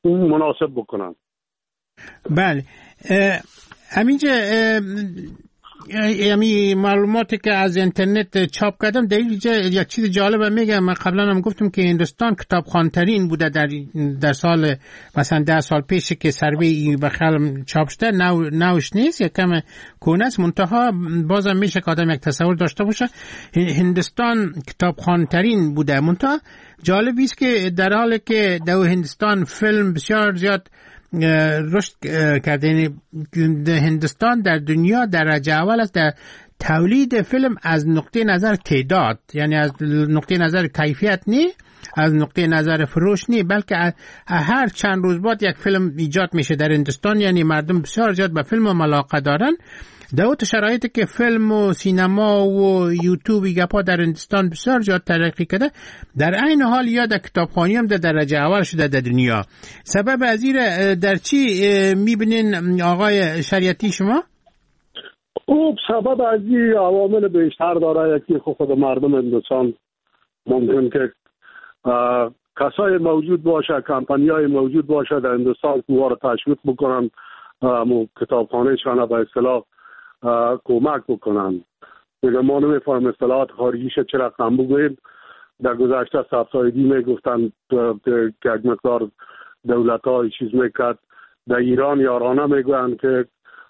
مناسب بکنن. بله، همینجا یعنی معلوماتی که از اینترنت چاپ کردم در یک چیز جالب میگم. من قبلا هم گفتم که هندوستان کتابخوان‌ترین بوده در سال مثلا 10 سال پیش که سروی بخل چاپ شده. نوش نیست، یک کم کهنه است، منتها بازم میشه که آدم یک تصور داشته باشه. هندوستان کتابخوان‌ترین بوده. منتها جالبی است که در حالی که در هندوستان فیلم بسیار زیاد رشد کرده، هندوستان در دنیا درجه اول است در تولید فیلم از نقطه نظر تعداد، یعنی از نقطه نظر کیفیت نی، از نقطه نظر فروش نی، بلکه هر چند روز بعد یک فیلم ایجاد میشه در هندوستان. یعنی مردم بسیار زیاد به فیلم علاقه دارن. در شرایطی که فیلم و سینما و یوتیوب گپا در هندوستان بسیار زیاد ترقی کرده، در عین حال یا در کتابخوانی هم در درجه اول شده در دنیا. سبب از این در چی میبینین آقای شریعتی شما؟ خوب، سبب از این عوامل بیشتر داره. یکی خود مردم هندوستان ممکن که کسای موجود باشه، کمپانیای موجود باشه در هندوستان که رو تشویق بکنن، کتابخانه شانه به اصطلاح کمک بکنن. دیگه ما نمیفهم اصطلاحات خارجیش چه رقم بگویم. در گذشته سبسایدی میگفتن که یک مقدار دولت های چیز میکرد. در ایران یارانه میگوین که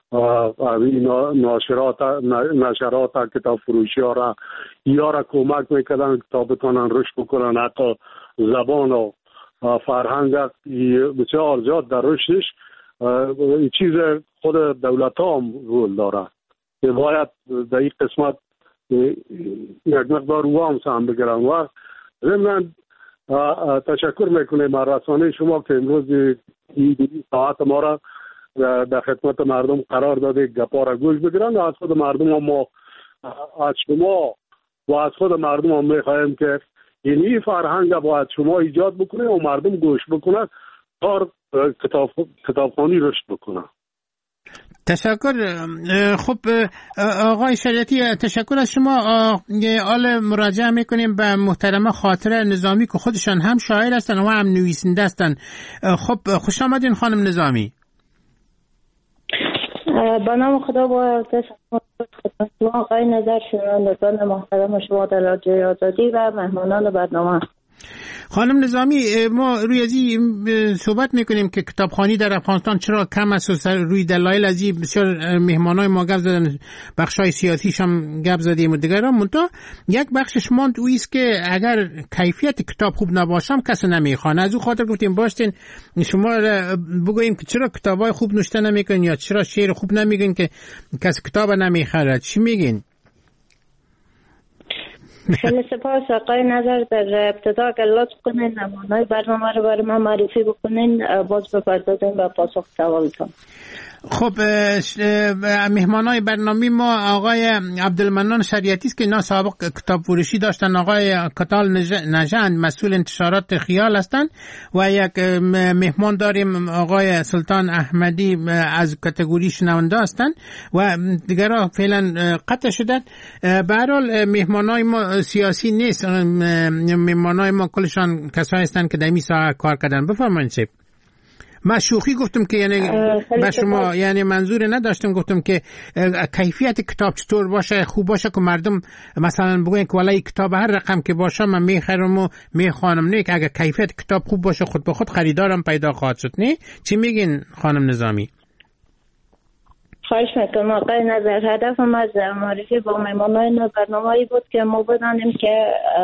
نشرات کتاب فروشی ها را یا کمک میکردن کتاب بتونن رشد بکنن. حتی زبان و فرهنگ بسیار زیاد در رشدش این چیز خود دولت ها هم رول داره. باید در این قسمت یک مقدار وام هم بگیرن. و ضمن تشکر میکنیم از رسانه شما که امروز این ساعت ما را در خدمت مردم قرار داده، گپا را گوش بگیرن. و از خود مردم هم ما از شما و از خود مردم هم میخواهیم که این فرهنگ باید شما ایجاد بکنه و مردم گوش بکنه تا کتابخوانی رشد بکنه. تشکر. خب آقای شریعتی، تشکر از شما. حال مراجعه میکنیم به محترمه خاطره نظامی که خودشان هم شاعر هستن و هم نویسنده هستن. خب خوش آمدین خانم نظامی. با نام خدا با شما آقای نظر شنوندگان محترم شما در رادیوی آزادی و مهمانان برنامه. خانم نظامی، ما روی ازی صحبت میکنیم که کتابخوانی در افغانستان چرا کم است و روی دلایل ازی بسیار مهمانای ما گپ زدن، بخشای سیاسیش هم گپ زدیم و دیگران. منتها یک بخشش ماند اویست که اگر کیفیت کتاب خوب نباشم کسی نمیخوانه. از او خاطر گفتیم باشین شما بگوییم که چرا کتابای خوب نوشته نمیکنین یا چرا شعر خوب نمیگین که کسی کتاب نمیخره. چی میگین؟ خیلی سپاس آقای نظر. در ابتدا اگر لطف کنین نمونه‌های برنامه رو برای من معرفی بکنین، باز بپردازیم به پاسخ سوالتون. خب مهمانای برنامه ما آقای عبدالمنان شریعتی است که اینا سابق کتاب فروشی داشتن، آقای کتال نژند مسئول انتشارات خیال هستند و یک مهمان داریم آقای سلطان احمدی از کاتگوری شنونده هستند و دیگرها فعلا قطع شدن. به هر حال مهمانای ما سیاسی نیست، مهمانای ما کلشان کسایی هستند که در این ساحه کار کردن. بفرمایید. من شوخی گفتم که یعنی به شما یعنی منظور نداشتم، گفتم که کیفیت کتاب چطور باشه، خوب باشه که مردم مثلا بگوین که والله کتاب هر رقم که باشه من میخرم و میخوانم. نه، که اگر کیفیت کتاب خوب باشه خود به خود خریدارم پیدا خواهد شد. نه چی میگین خانم نظامی؟ خواهش میکنم آقای نظر. هدف ما از معرفی با مهمانان برنامه‌ای بود که ما بدانیم که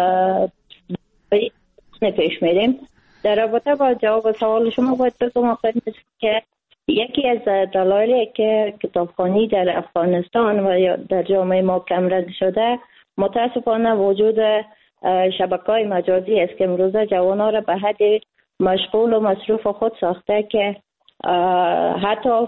پیش میریم. در رابطه با جواب سوال شما باید بگم آقای نظر که یکی از دلایلی که کتابخوانی در افغانستان و یا در جامعه ما کمرنگ شده متاسفانه وجود شبکه‌های مجازی است که امروزه جوانان را به حد مشغول و مصروف خود ساخته که حتی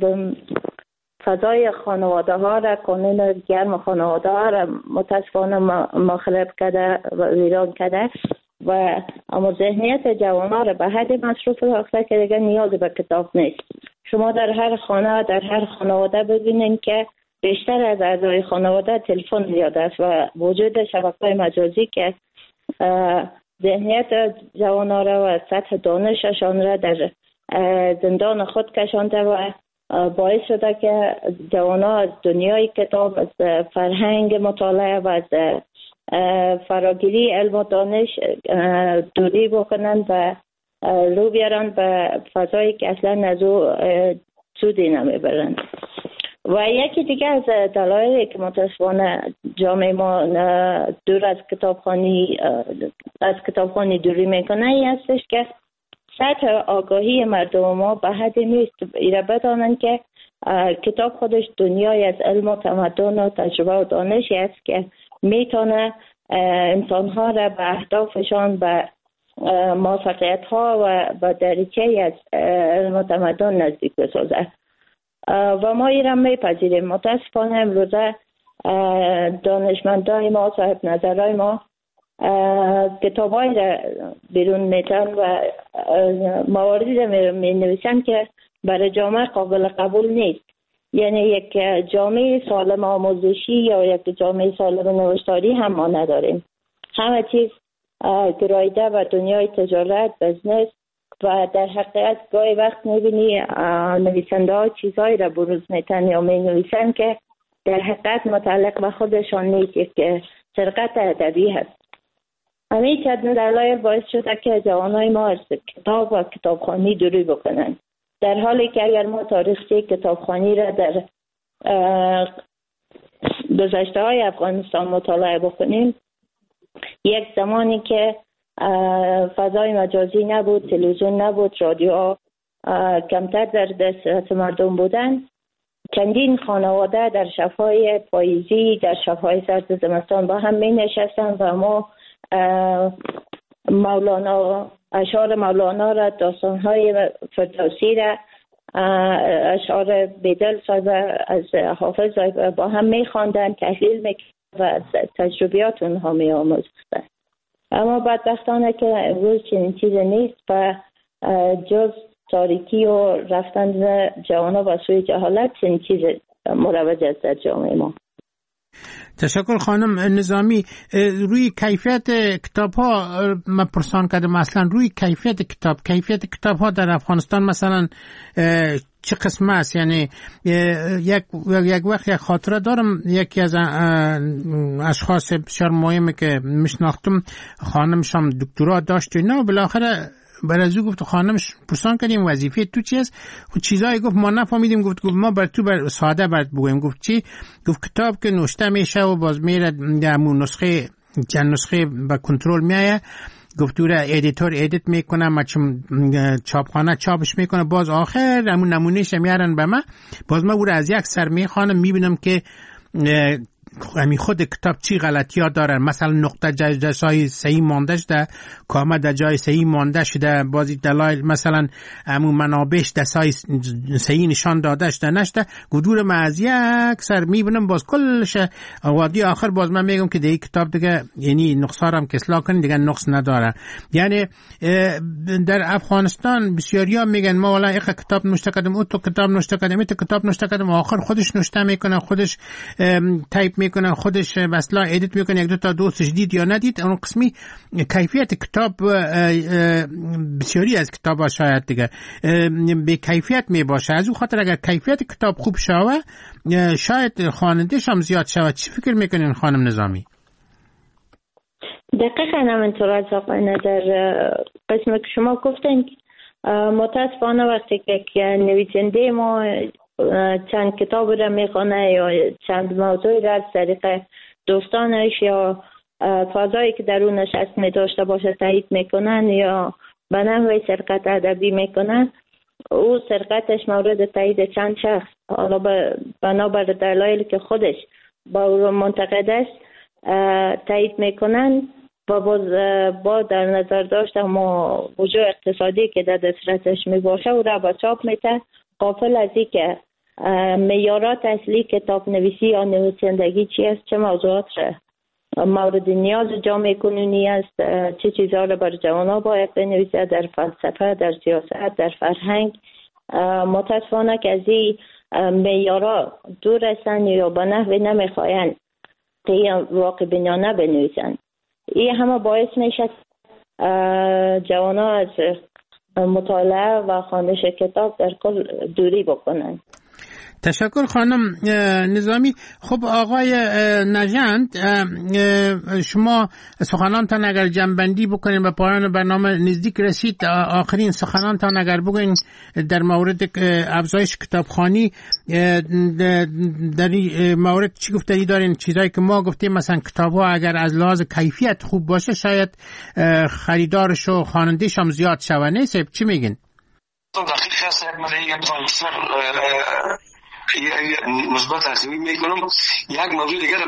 فضای خانواده ها را، کانون گرم خانواده ها را متاسفانه مخرب کرده و ویران کرده و اما ذهنیت جوانان را به حد مصروف ساخته که دیگر نیازی به کتاب نیست. شما در هر خانه، در هر خانواده ببینید که بیشتر از اعضای خانواده تلفن زیاد است و وجود شبکه‌های مجازی که ذهنیت جوانان را و سطح دانششان را در زندان خود کشانده و باعث شده که جوانا از دنیای کتاب، از فرهنگ مطالعه و از فراگیری علم و دانش دوری بکنند و رو بیارن به فضایی که اصلا از او سودی نمیبرند. و یکی دیگه از دلایلی که متاسفانه جامعه ما دور از کتابخوانی دوری میکنه این هستش که سطح آگاهی مردم ما به حدی نیست ایره بدانند که کتاب خودش دنیای از علم و تمدن و تجربه و دانشی است که میتونه انسانها را به اهدافشان، به موفقیت ها و به دریچه از علم و تمدن نزدیک بسازه و ما این را میپذیریم. متاسفانه امروزه دانشمندای ما، صاحب نظرهای ما کتابایی را بیرون میتن و مواردی را می نویسن که برای جامعه قابل قبول نیست. یعنی یک جامعه سالم آموزشی یا یک جامعه سالم نوشتاری هم ما نداریم. همه چیز گرایده و دنیای تجارت، بزنس و در حقیقت گاهی وقت میبینی نویسنده ها چیزهایی را بروز میتن یا می نویسن که در حقیقت متعلق به خودشان نیست، یک سرقت ادبی هست. همین چند دلایل باعث شده که جوانای ما از کتاب و کتابخوانی دوری بکنن، در حالی که اگر ما تاریخچه کتابخوانی را در گذشته های افغانستان مطالعه بکنیم، یک زمانی که فضای مجازی نبود، تلویزیون نبود، رادیو کمتر در دسترس مردم بودن، چندین خانواده در شب‌های پاییزی، در شب‌های سرد زمستان با هم می نشستن و ما اشعار مولانا را، داستان‌های فردوسی را، اشعار بیدل صاحب از حافظ با هم می خواندن، تحلیل می‌کردن و از تجربیات اونها می آموزدن. اما بدبختانه که امروز چنین چیزی نیست و جز تاریکی و رفتن جوانا و سوی جهالت چنین چیز مروج است در جامعه ما. تشکر خانم نظامی. روی کیفیت کتاب ها من پرسان کردم، اصلا روی کیفیت کتاب ها در افغانستان مثلا چه قسم است؟ یعنی یک وقت یک خاطره دارم، یکی از اشخاص بسیار مهمی که میشناختم خانمش هم دکترا داشت نه، بالاخره برای از او گفت خانمش پرسان کردیم وظیفه تو چی است؟ خود چیزایی گفت ما نفهمیدیم. گفت ما بر تو ساده برات بگویم. گفت چی؟ گفت کتاب که نوشته میشه و باز میره همون چند نسخه با کنترل میایه، گفت تو را ادیتور ادیت میکنه، چاپخانه چاپش میکنه، باز آخر همون نمونهش میارن به من، باز ما او را از یک سر میخوانم، میبینم که همین خود کتاب چی غلطی ها دارن. مثلا نقطه جای صحیح مانده شده، کامه در جای صحیح مانده شده، بازی دلایل مثلا همون منابعش در صحیح نشان داده شده نشده. گدور ما از یک سر میبینم باز کلش وادی آخر باز من میگم که دیگه کتاب دیگه یعنی نقصارم که اصلاح کنی دیگه نقص نداره. یعنی در افغانستان بسیاری ها میگن ما والا یک کتاب نوشته کردم، او تو کتاب نوشته کردم، تو کتاب نوشته کردم، آخر خودش نوشته میکنه، خودش تایپ میکنه، خودش اصلا ادیت میکنه، یک دو تا دوستش دید یا ندید. اون قسمی کیفیت کتاب بسیاری از کتاب ها شاید دیگه به کیفیت می باشه. از اون خاطر اگر کیفیت کتاب خوب شوه شاید خواننده‌ش هم زیاد شوه. چی فکر میکنین خانم نظامی؟ دقیقاً همینطور از آقای نظر قسم که شما گفتین. متاسفانه وقتی که نویسنده ما چند کتاب را میخونه یا چند موضوعی را از طریق دوستانش یا فضایی که درونش هست میداشته باشه تایید میکنن یا به نحوه سرقت ادبی میکنن، او سرقتش مورد تایید چند شخص، حالا بنابر دلایلی که خودش با او منتقد است تایید میکنن و با در نظر داشته ما وجوه اقتصادی که در دسترسش میباشه او را با چاپ میته، غافل از این که معیارات اصلی کتاب نویسی یا نویسندگی چی است، چه موضوعات مورد نیاز جامعه کنونی است، چه چیزها را بر جوانان باید بنویسه در فلسفه، در سیاست، در فرهنگ. متاسفانه که از این معیارات دور هستند یا به نحوی نمیخواین که واقع بینانه بنویسن. این همه باعث میشه جوانان از مطالعه و خوانش کتاب در کل دوری بکنن. تشکر خانم نظامی. خب آقای نژند، شما سخنانتان اگر جنبندی بکنین و پایان برنامه نزدیک رسید، آخرین سخنانتان اگر بگوین در مورد افزایش کتابخوانی، در مورد چی گفتگی دارین؟ چیزایی که ما گفتیم مثلا کتاب‌ها اگر از لحاظ کیفیت خوب باشه شاید خریدارش و خواننده‌ش هم زیاد شوه. نیست چی میگین؟ دقیق است. مثبت ارزیابی میکنم. یک موضوع دیگر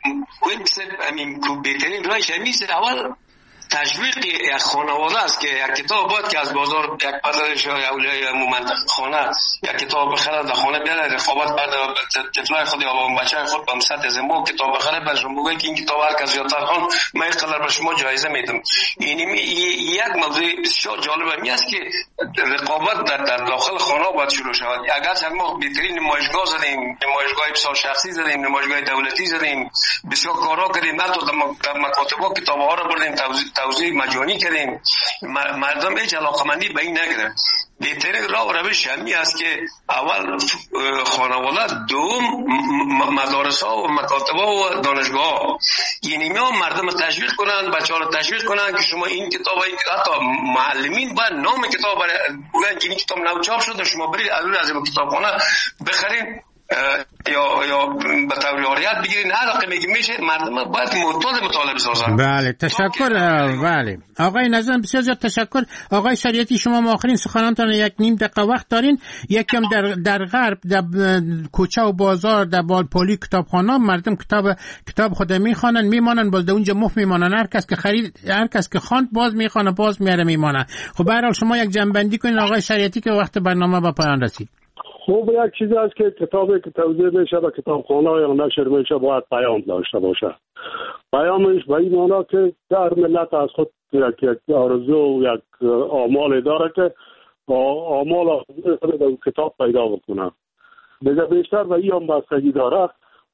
همین بهترین رایش همیشه اول تشویق یک خانواده است که یک کتاب باید که از بازار یک پدرش یا اولیای منطقه خانه یک کتاب بخره در خانه بیاره، رقابت کرده طفلای خود یا بچه‌های خود به مسطح زنبا کتاب بخره، برشون بگه که این کتاب هر کس زیادتر خوان من اینقدر به شما جایزه میدم. یعنی یک موضوع بسیار جالب همی است که رقابت در داخل خانه باید شروع شود. اگر ما بهترین نمایشگاه زدیم، نمایشگاه بسیار شخصی زدیم، نمایشگاه دولتی زدیم، بسیار کارا کردیم، حتی در مکاتب کتاب‌ها رو بردیم توزیع مجانی کردیم، مردم هیچ علاقمندی به این نگرفت. بهترین راه و روش همی است که اول خانواده، دوم مدارس ها و مکاتب ها و دانشگاه ها، یعنی مردم تشویق کنند، بچه ها رو تشویق کنند که شما این کتاب حتی معلمین باید نام کتاب بگن که این کتاب نو چاپ شده، شما برید از این کتابخانه بخرین یا به طور عاریت بگیرین، هر رقمی که میشه مردم باید معتاد مطالعه بسازن. بله تشکر. بله آقای نظام بسیار زیاد تشکر. آقای شریعتی شما آخرین سخنانتان یک نیم دقیقه وقت دارین. یکی هم در غرب در کوچه و بازار در بالپولی کتابخانه مردم کتاب خود میخوانن میمانن، باز اونجا مفت میمانن، هر کس که خواند باز میخوانه باز میاره میمانه. خب به هر حال شما یک جنبندی کنین آقای شریعتی که وقت برنامه به پایان رسید. خوب یک چیز است که کتابی که توزیع میشه به کتابخانه یا نشر میشه باید پیام داشته باشه. پیامش به این معنی که در ملت از خود یک آرزو و یک آمال داره که آمال در کتاب پیدا بکنه. دیگه بیشتر به این هم بستگی داره.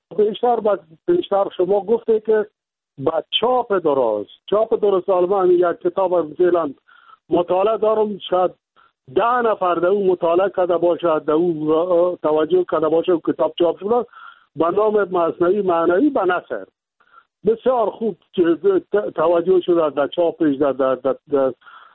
بیشتر شما گفته که با چاپ درست آلمان یک کتاب مثلا مطالعه دارم، شاید 10 نفر در اون مطالعه کرده باشه، در اون توجه کرده باشه و کتاب چاپ شده به نام مصنوی معنوی به نثر بسیار خوب توجه شده در چاپش، در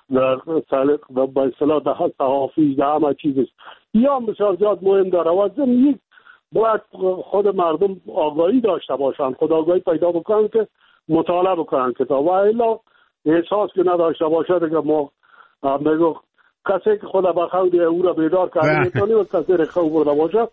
به اصطلاح در صحافیش، در همه چیزش. یا بسیار زیاد مهم داره و یک باید خود مردم آگاهی داشته باشن، خود آگاهی پیدا بکنن که مطالعه بکنن کتاب، و الا احساس که نداشته باشه دیگه ما میگو کسی که خدا بخواد او را بیدار کرده میتونی و کسی را خواب برده باشه.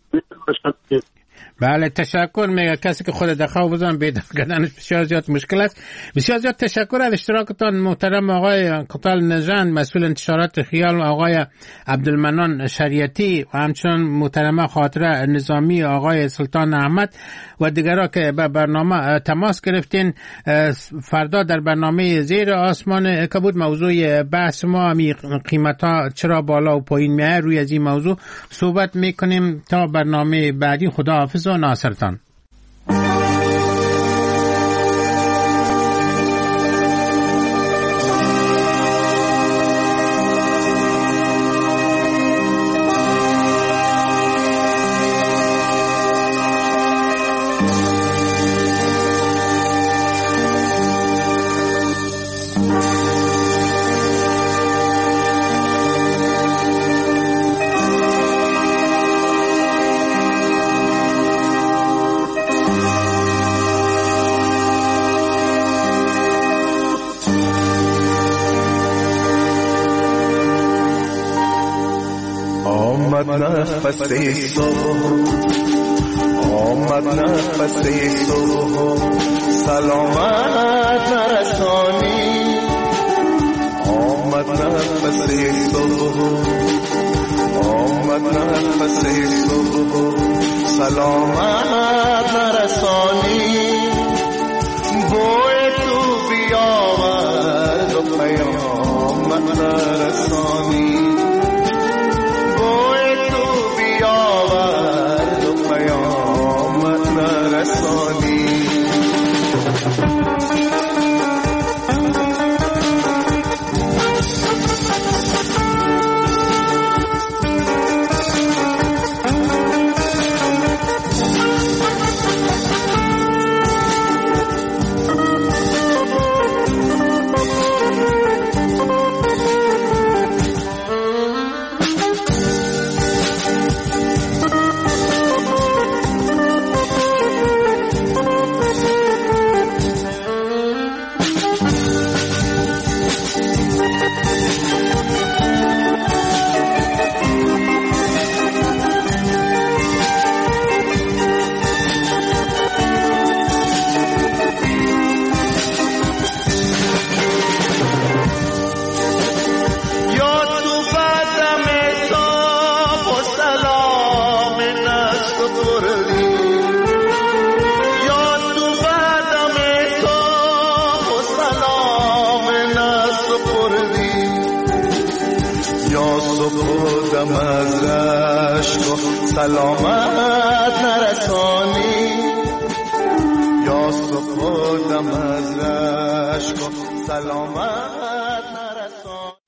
بله تشکر. میگه کسی که خود در خواب بزن بیدار کردنش بسیار زیاد مشکل است. بسیار زیاد تشکر از اشتراکتان محترم آقای قطال نژند مسئول انتشارات خیال و آقای عبدالمنان شریعتی و همچنان محترمه خاطره نظامی آقای سلطان احمد و دیگرها که به برنامه تماس گرفتین. فردا در برنامه زیر آسمان که بود موضوع بحث ما همی قیمتا چرا بالا و پایین میاد، روی از این موضوع صحبت میکنیم. تا برنامه بعدی خدا حافظ و ناصرتان. آمد نفس صبح سلامت نرسانی، آمد نفس صبح، آمد نفس صبح سلامت نرسانی، بوی تو بیاورد و پیامت نرسانی، یا سپردم از رشک و سلامت نرسانی، یا سپردم از رشک و سلامت